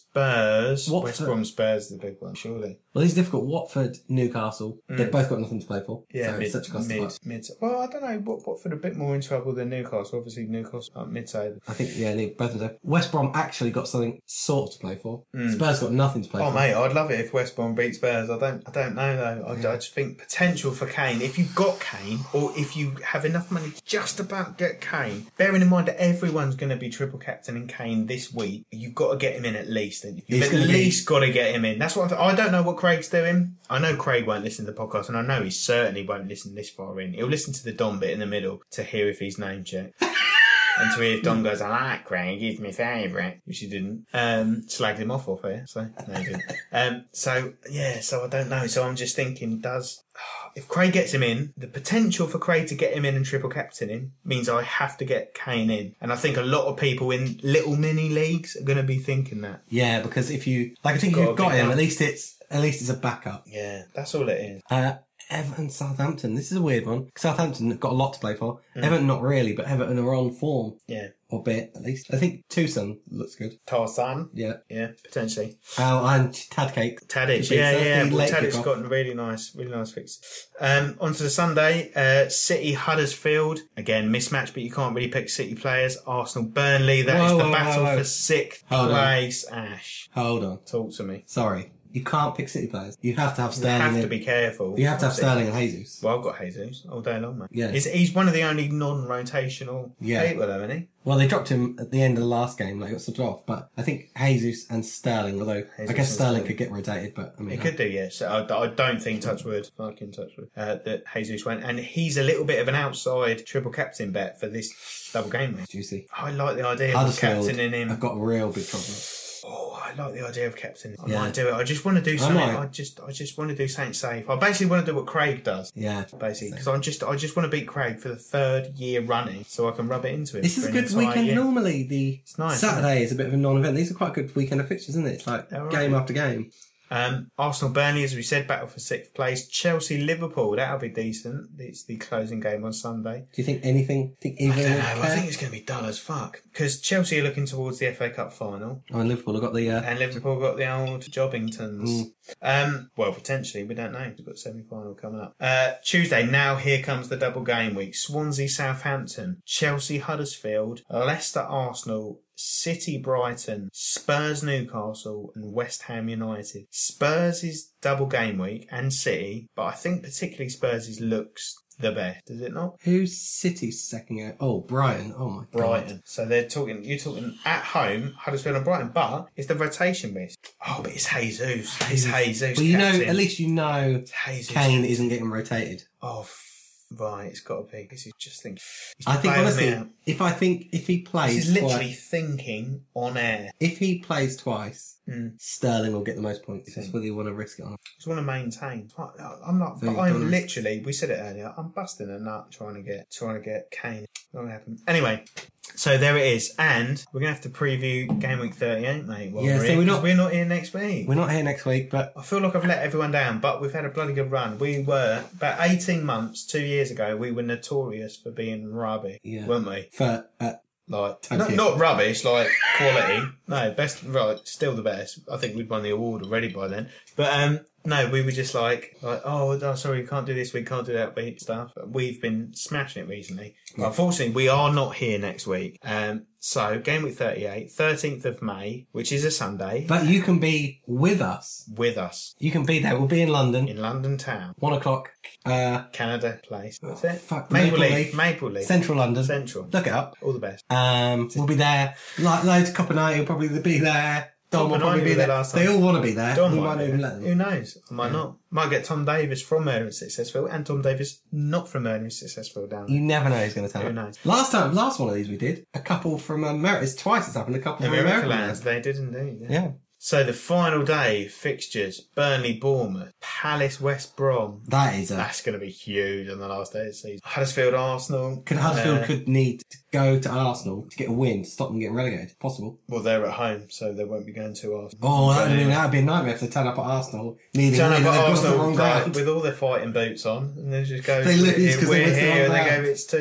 Spurs. Watford. West Brom Spurs is the big one, surely. Well, these are difficult. Watford, Newcastle. They've both got nothing to play for. Yeah, so mid, it's such a cost mid, of fight. mid. Well, I don't know. Wat- Watford a bit more in trouble than Newcastle. Obviously, Newcastle are mid-table. I think, yeah, they- both of them. West Brom actually got something sort of to play for. Spurs got nothing to play Oh, for. mate, I'd love it if West Brom beat Spurs. I don't, I don't know though. I, I just think potential for Kane. If you've got Kane, or if you have enough money to just about get Kane, bearing in mind that everyone's going to be triple captaining Kane this week, you've got to get him in at least. You've He's at gonna be- least got to get him in. That's what I'm, I don't know what Craig's doing. I know Craig won't listen to the podcast, and I know he certainly won't listen this far in. He'll listen to the Dom bit in the middle to hear if he's name checked. And to hear if Don goes, I like Craig, he's my favourite, which he didn't. Um, slagged him off off here, so no, he didn't. Um, so yeah, so I don't know. So I'm just thinking, does if Craig gets him in, the potential for Craig to get him in and triple captain him means I have to get Kane in, and I think a lot of people in little mini leagues are going to be thinking that. Yeah, because if you... Like, I think if Got you've a got big him, up. at least it's at least it's a backup. Yeah, that's all it is. Uh, Everton, Southampton. This is a weird one. Southampton got a lot to play for. Everton, not really, but Everton are on form. Yeah, Or bit, at least. I think Tucson looks good. Tarzan. Yeah. Yeah, potentially. Oh, and Tad Cake. Tadic, Should be yeah, Thursday yeah. Well, late Tadic's kickoff. got a really nice, really nice fix. Um, on to the Sunday, uh, City Huddersfield. Again, mismatch, but you can't really pick City players. Arsenal Burnley. That is Whoa, the whoa, battle whoa, whoa. for sixth Hold on. place. Ash, Hold on. talk to me. Sorry. You can't pick City players. You have to have You Sterling. have to in- be careful. You have to have Obviously. Sterling and Jesus. Well, I've got Jesus all day long, mate. Yeah. He's, he's one of the only non-rotational Yeah. people, though, isn't he? Well, they dropped him at the end of the last game. They got subbed off. But I think Jesus and Sterling, although I Jesus guess and Sterling Sterling. could get rotated, but I mean... He could do, yes. I, I don't think Touchwood, fucking Touchwood, uh, that Jesus went. And he's a little bit of an outside triple captain bet for this double game week. Juicy. I like the idea of Huddersfield captaining him. have got a real big problem. Oh, I like the idea of captain. I Yeah. might do it. I just want to do something. might. I just, I just want to do something safe. I basically want to do what Craig does. Yeah. Basically, because I'm just, I just want to beat Craig for the third year running, so I can rub it into him. This is for a an good entire weekend. year. Normally, the nice, Saturday is a bit of a non-event. These are quite good weekend of fixtures, isn't it? It's like They're all game right. after game. Um, Arsenal Burnley, as we said, battle for sixth place. Chelsea Liverpool, that'll be decent. It's the closing game on Sunday. Do you think anything? Think I either don't of know. them I care? think it's going to be dull as fuck because Chelsea are looking towards the F A Cup final, Oh, and Liverpool have got the... Uh, and Liverpool got the old Jobbingtons. Mm. Um, well, potentially, we don't know. We've got semi-final coming up. Uh, Tuesday. Now here comes the double game week: Swansea Southampton, Chelsea Huddersfield, Leicester Arsenal, City Brighton, Spurs Newcastle, and West Ham United. Spurs is double game week and City, but I think particularly Spurs is looks the best, does it not? who's City's second game? Oh, Brighton. Oh, my God. Brighton. So they're talking, you're talking at home, Huddersfield and Brighton, but it's the rotation risk. Oh, but it's Jesus. It's Jesus. Well, you know, captain. at least you know It's Jesus. Kane isn't getting rotated. Oh, f- right, it's got to be. This is just think. he's I think, bailing me honestly, out. if I think if he This plays is literally twice... thinking on air. If he plays twice, Mm. Sterling will get the most points. That's whether you want to risk it or not. I just want to maintain. I- I'm not. So but you've I'm done- literally. We said it earlier. I'm busting a nut trying to get trying to get Kane. Not gonna happen. Anyway, so there it is, and we're gonna have to preview game week thirty-eight, mate. while Yeah, we're so here, we're 'cause not- we're not here next week. We're not here next week, but I feel like I've let everyone down, but we've had a bloody good run. We were about eighteen months, two years ago. We were notorious for being rubbish, Yeah. weren't we? for uh, Like Thank not, you. not rubbish, like quality. No, best, right, still the best. I think we'd won the award already by then. But um, no, we were just like, like, oh, oh, sorry, we can't do this, we can't do that week stuff. We've been smashing it recently. Yeah. Unfortunately, we are not here next week. Um, so game week thirty-eight, thirteenth of May, which is a Sunday, but you can be with us. with us You can be there. We'll be in London, in London town, one o'clock, uh, Canada Place. What's it? fuck, Maple, Maple Leaf. Leaf. Maple Leaf. Central London. Central. Look it up. All the best. Um, we'll be there. Like loads of Copenhagen will probably be there. Dom will Copenhagen probably be were there there. last They time. all want to be there. Don we might might not be. even let them. Who knows? I might Yeah. not. Might get Tom Davis from Earning Successful and Tom Davis not from Earning Successful down You there. never know who's going to turn Who up. knows? Last time, last one of these we did, a couple from America. It's twice it's happened. A couple from America America. lands, they did indeed. Yeah. Yeah, So the final day fixtures: Burnley, Bournemouth, Palace, West Brom. that is a. That's going to be huge on the last day of the season. Huddersfield, Arsenal. Could Huddersfield Uh, could need to go to Arsenal to get a win to stop them getting relegated? Possible. Well, they're at home, so they won't be going to Arsenal. Oh, that would But, be, uh, that'd be a nightmare if they turn up at Arsenal needing Turn a up win at and they've got Arsenal the wrong like, ground. with all their fighting boots on, and they just go, They lose "We're 'cause they we're went to the here," wrong and they ground. go, "It's too late."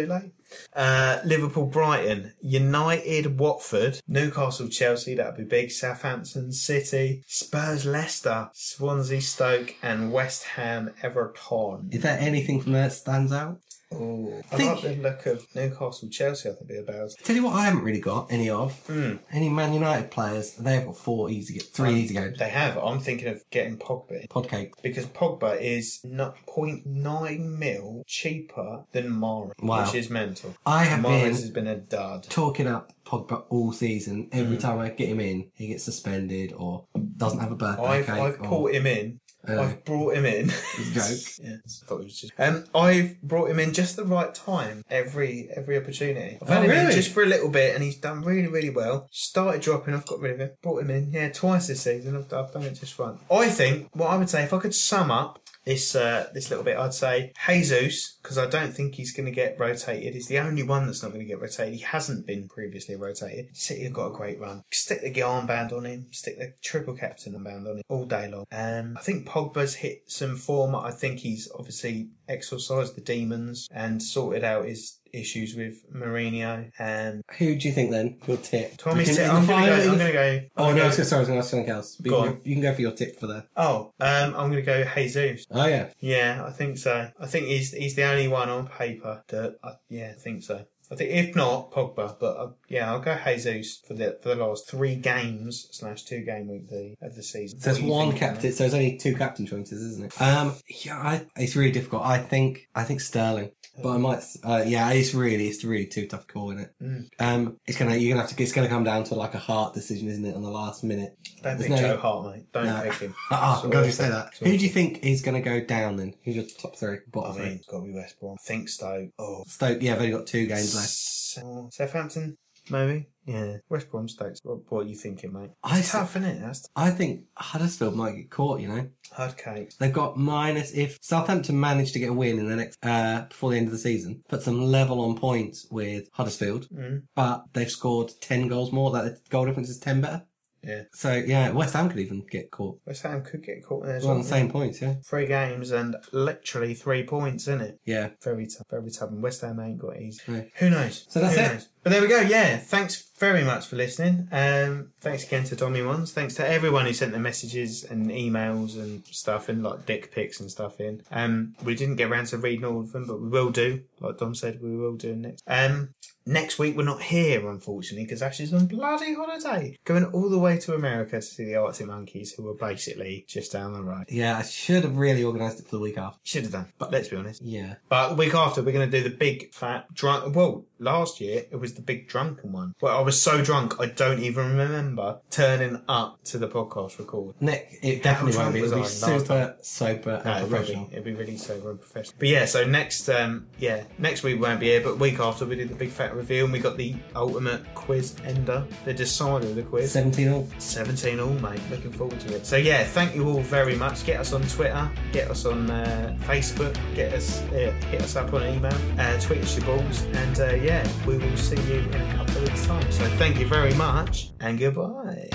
Uh, Liverpool, Brighton, United, Watford, Newcastle, Chelsea, that'd be big. Southampton, City, Spurs, Leicester, Swansea, Stoke, and West Ham, Everton. Is there anything from there that stands out? Oh, I Think- like the look of Newcastle, Chelsea. I think it'd be about. Tell you what, I haven't really got any of. Mm. Any Man United players. They've got four easy, three Um, easy games. They have. I'm thinking of getting Pogba Podcake. because Pogba is not zero point nine mil cheaper than Mahrez, Wow. which is mental. I have Mahrez been has been a dud. talking up Pogba all season. Every Mm. time I get him in, he gets suspended or doesn't have a birthday I've cake. I've or, brought him in. uh, I've brought him in. It's a joke. Yeah, I thought it was just. Um, I've brought him in just the right time. Every every opportunity. I've had Oh, him in really? just for a little bit, and he's done really really well. Started dropping off, got rid of him. Brought him in, yeah, twice this season. I've, I've done it just right. I think what I would say, if I could sum up this uh, this little bit, I'd say Jesus, because I don't think he's going to get rotated. He's the only one that's not going to get rotated. He hasn't been previously rotated. City have got a great run. Stick the armband on him. Stick the triple captain armband on him all day long. Um, I think Pogba's hit some form. I think he's obviously exorcised the demons and sorted out his issues with Mourinho. And Who do you think then? Your tip? Tommy's You can- tip. in the I'm going to final- go. in I'm the- going to go. Oh I'm no, I gonna was go- gonna- sorry, I was going to ask something else. But Go you, can on. go, you can go for your tip for that. Oh, um, I'm going to go Jesus. Oh yeah. Yeah, I think so. I think he's he's the only one on paper that. I, yeah, I think so. I think if not Pogba, but uh, yeah, I'll go Jesus for the for the last three games slash two game week the, of the season. So there's What do you one think, captain. So there's only two captain choices, isn't it? Um, yeah, I, it's really difficult. I think I think Sterling, but I might. Uh, yeah, it's really it's really too tough call, isn't it? Mm. Um, it's gonna you're gonna have to. It's gonna come down to like a heart decision, isn't it? On the last minute. Don't There's pick no- Joe Hart, mate. Don't No. pick him. Ah, It's I'm glad you awful. say that. It's Who do you awful. think is going to go down then? Who's your top three? Bottom I three? mean, it's got to be West Brom. I think Stoke. Oh, Stoke, yeah, they've only got two games left. S- Southampton, maybe. Yeah, West Brom, Stoke. What, what are you thinking, mate? I It's tough, isn't it? That's I think Huddersfield might get caught, you know? hard cake. They've got minus, if Southampton manage to get a win in the next, uh, before the end of the season, puts them level on points with Huddersfield, Mm. but they've scored ten goals more, that the goal difference is ten better. Yeah, So, yeah, West Ham could even get caught. West Ham could get caught in there. as Well, on well, the same points, yeah. Three games and literally three points, isn't it? Yeah. Very tough, very tough. And West Ham ain't got easy. No. Who knows? So that's Who it. knows? But there we go. Yeah. Thanks very much for listening. Um, thanks again to Tommy Ones. Thanks to everyone who sent their messages and emails and stuff and like dick pics and stuff in. Um, we didn't get around to reading all of them, but we will do. Like Dom said, we will do next. Um, next week we're not here, unfortunately, because Ash is on bloody holiday, going all the way to America to see the Arctic Monkeys, who are basically just down the road. Yeah, I should have really organised it for the week after. Should have done, but let's be honest. Yeah. But the week after, we're going to do the big fat drunk. Well, last year it was the big drunken one. Well, I was so drunk I don't even remember turning up to the podcast record. Nick, it definitely How won't be. drunk It'll be was I last super, super No, uh, it will professional. be. It'll be really sober and professional. But yeah, so next, um, yeah, next week we won't be here, but week after we do the big fat reveal, and we got the ultimate quiz ender, the decider of the quiz. seventeen all. seventeen all, mate. Looking forward to it. So yeah, thank you all very much. Get us on Twitter, get us on uh, Facebook, get us, uh, hit us up on email, uh, tweet us your balls, and uh, yeah, we will see you in a couple of weeks' time. So thank you very much, and goodbye.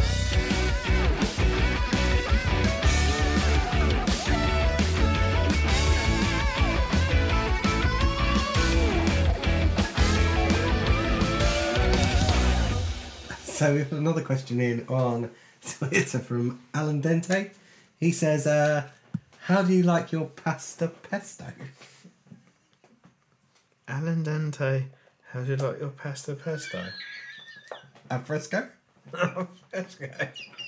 So we've got another question in on Twitter from Alan Dente. He says, uh, how do you like your pasta pesto? Alan Dante, how do you like your pasta pesto? Al fresco? Let's go.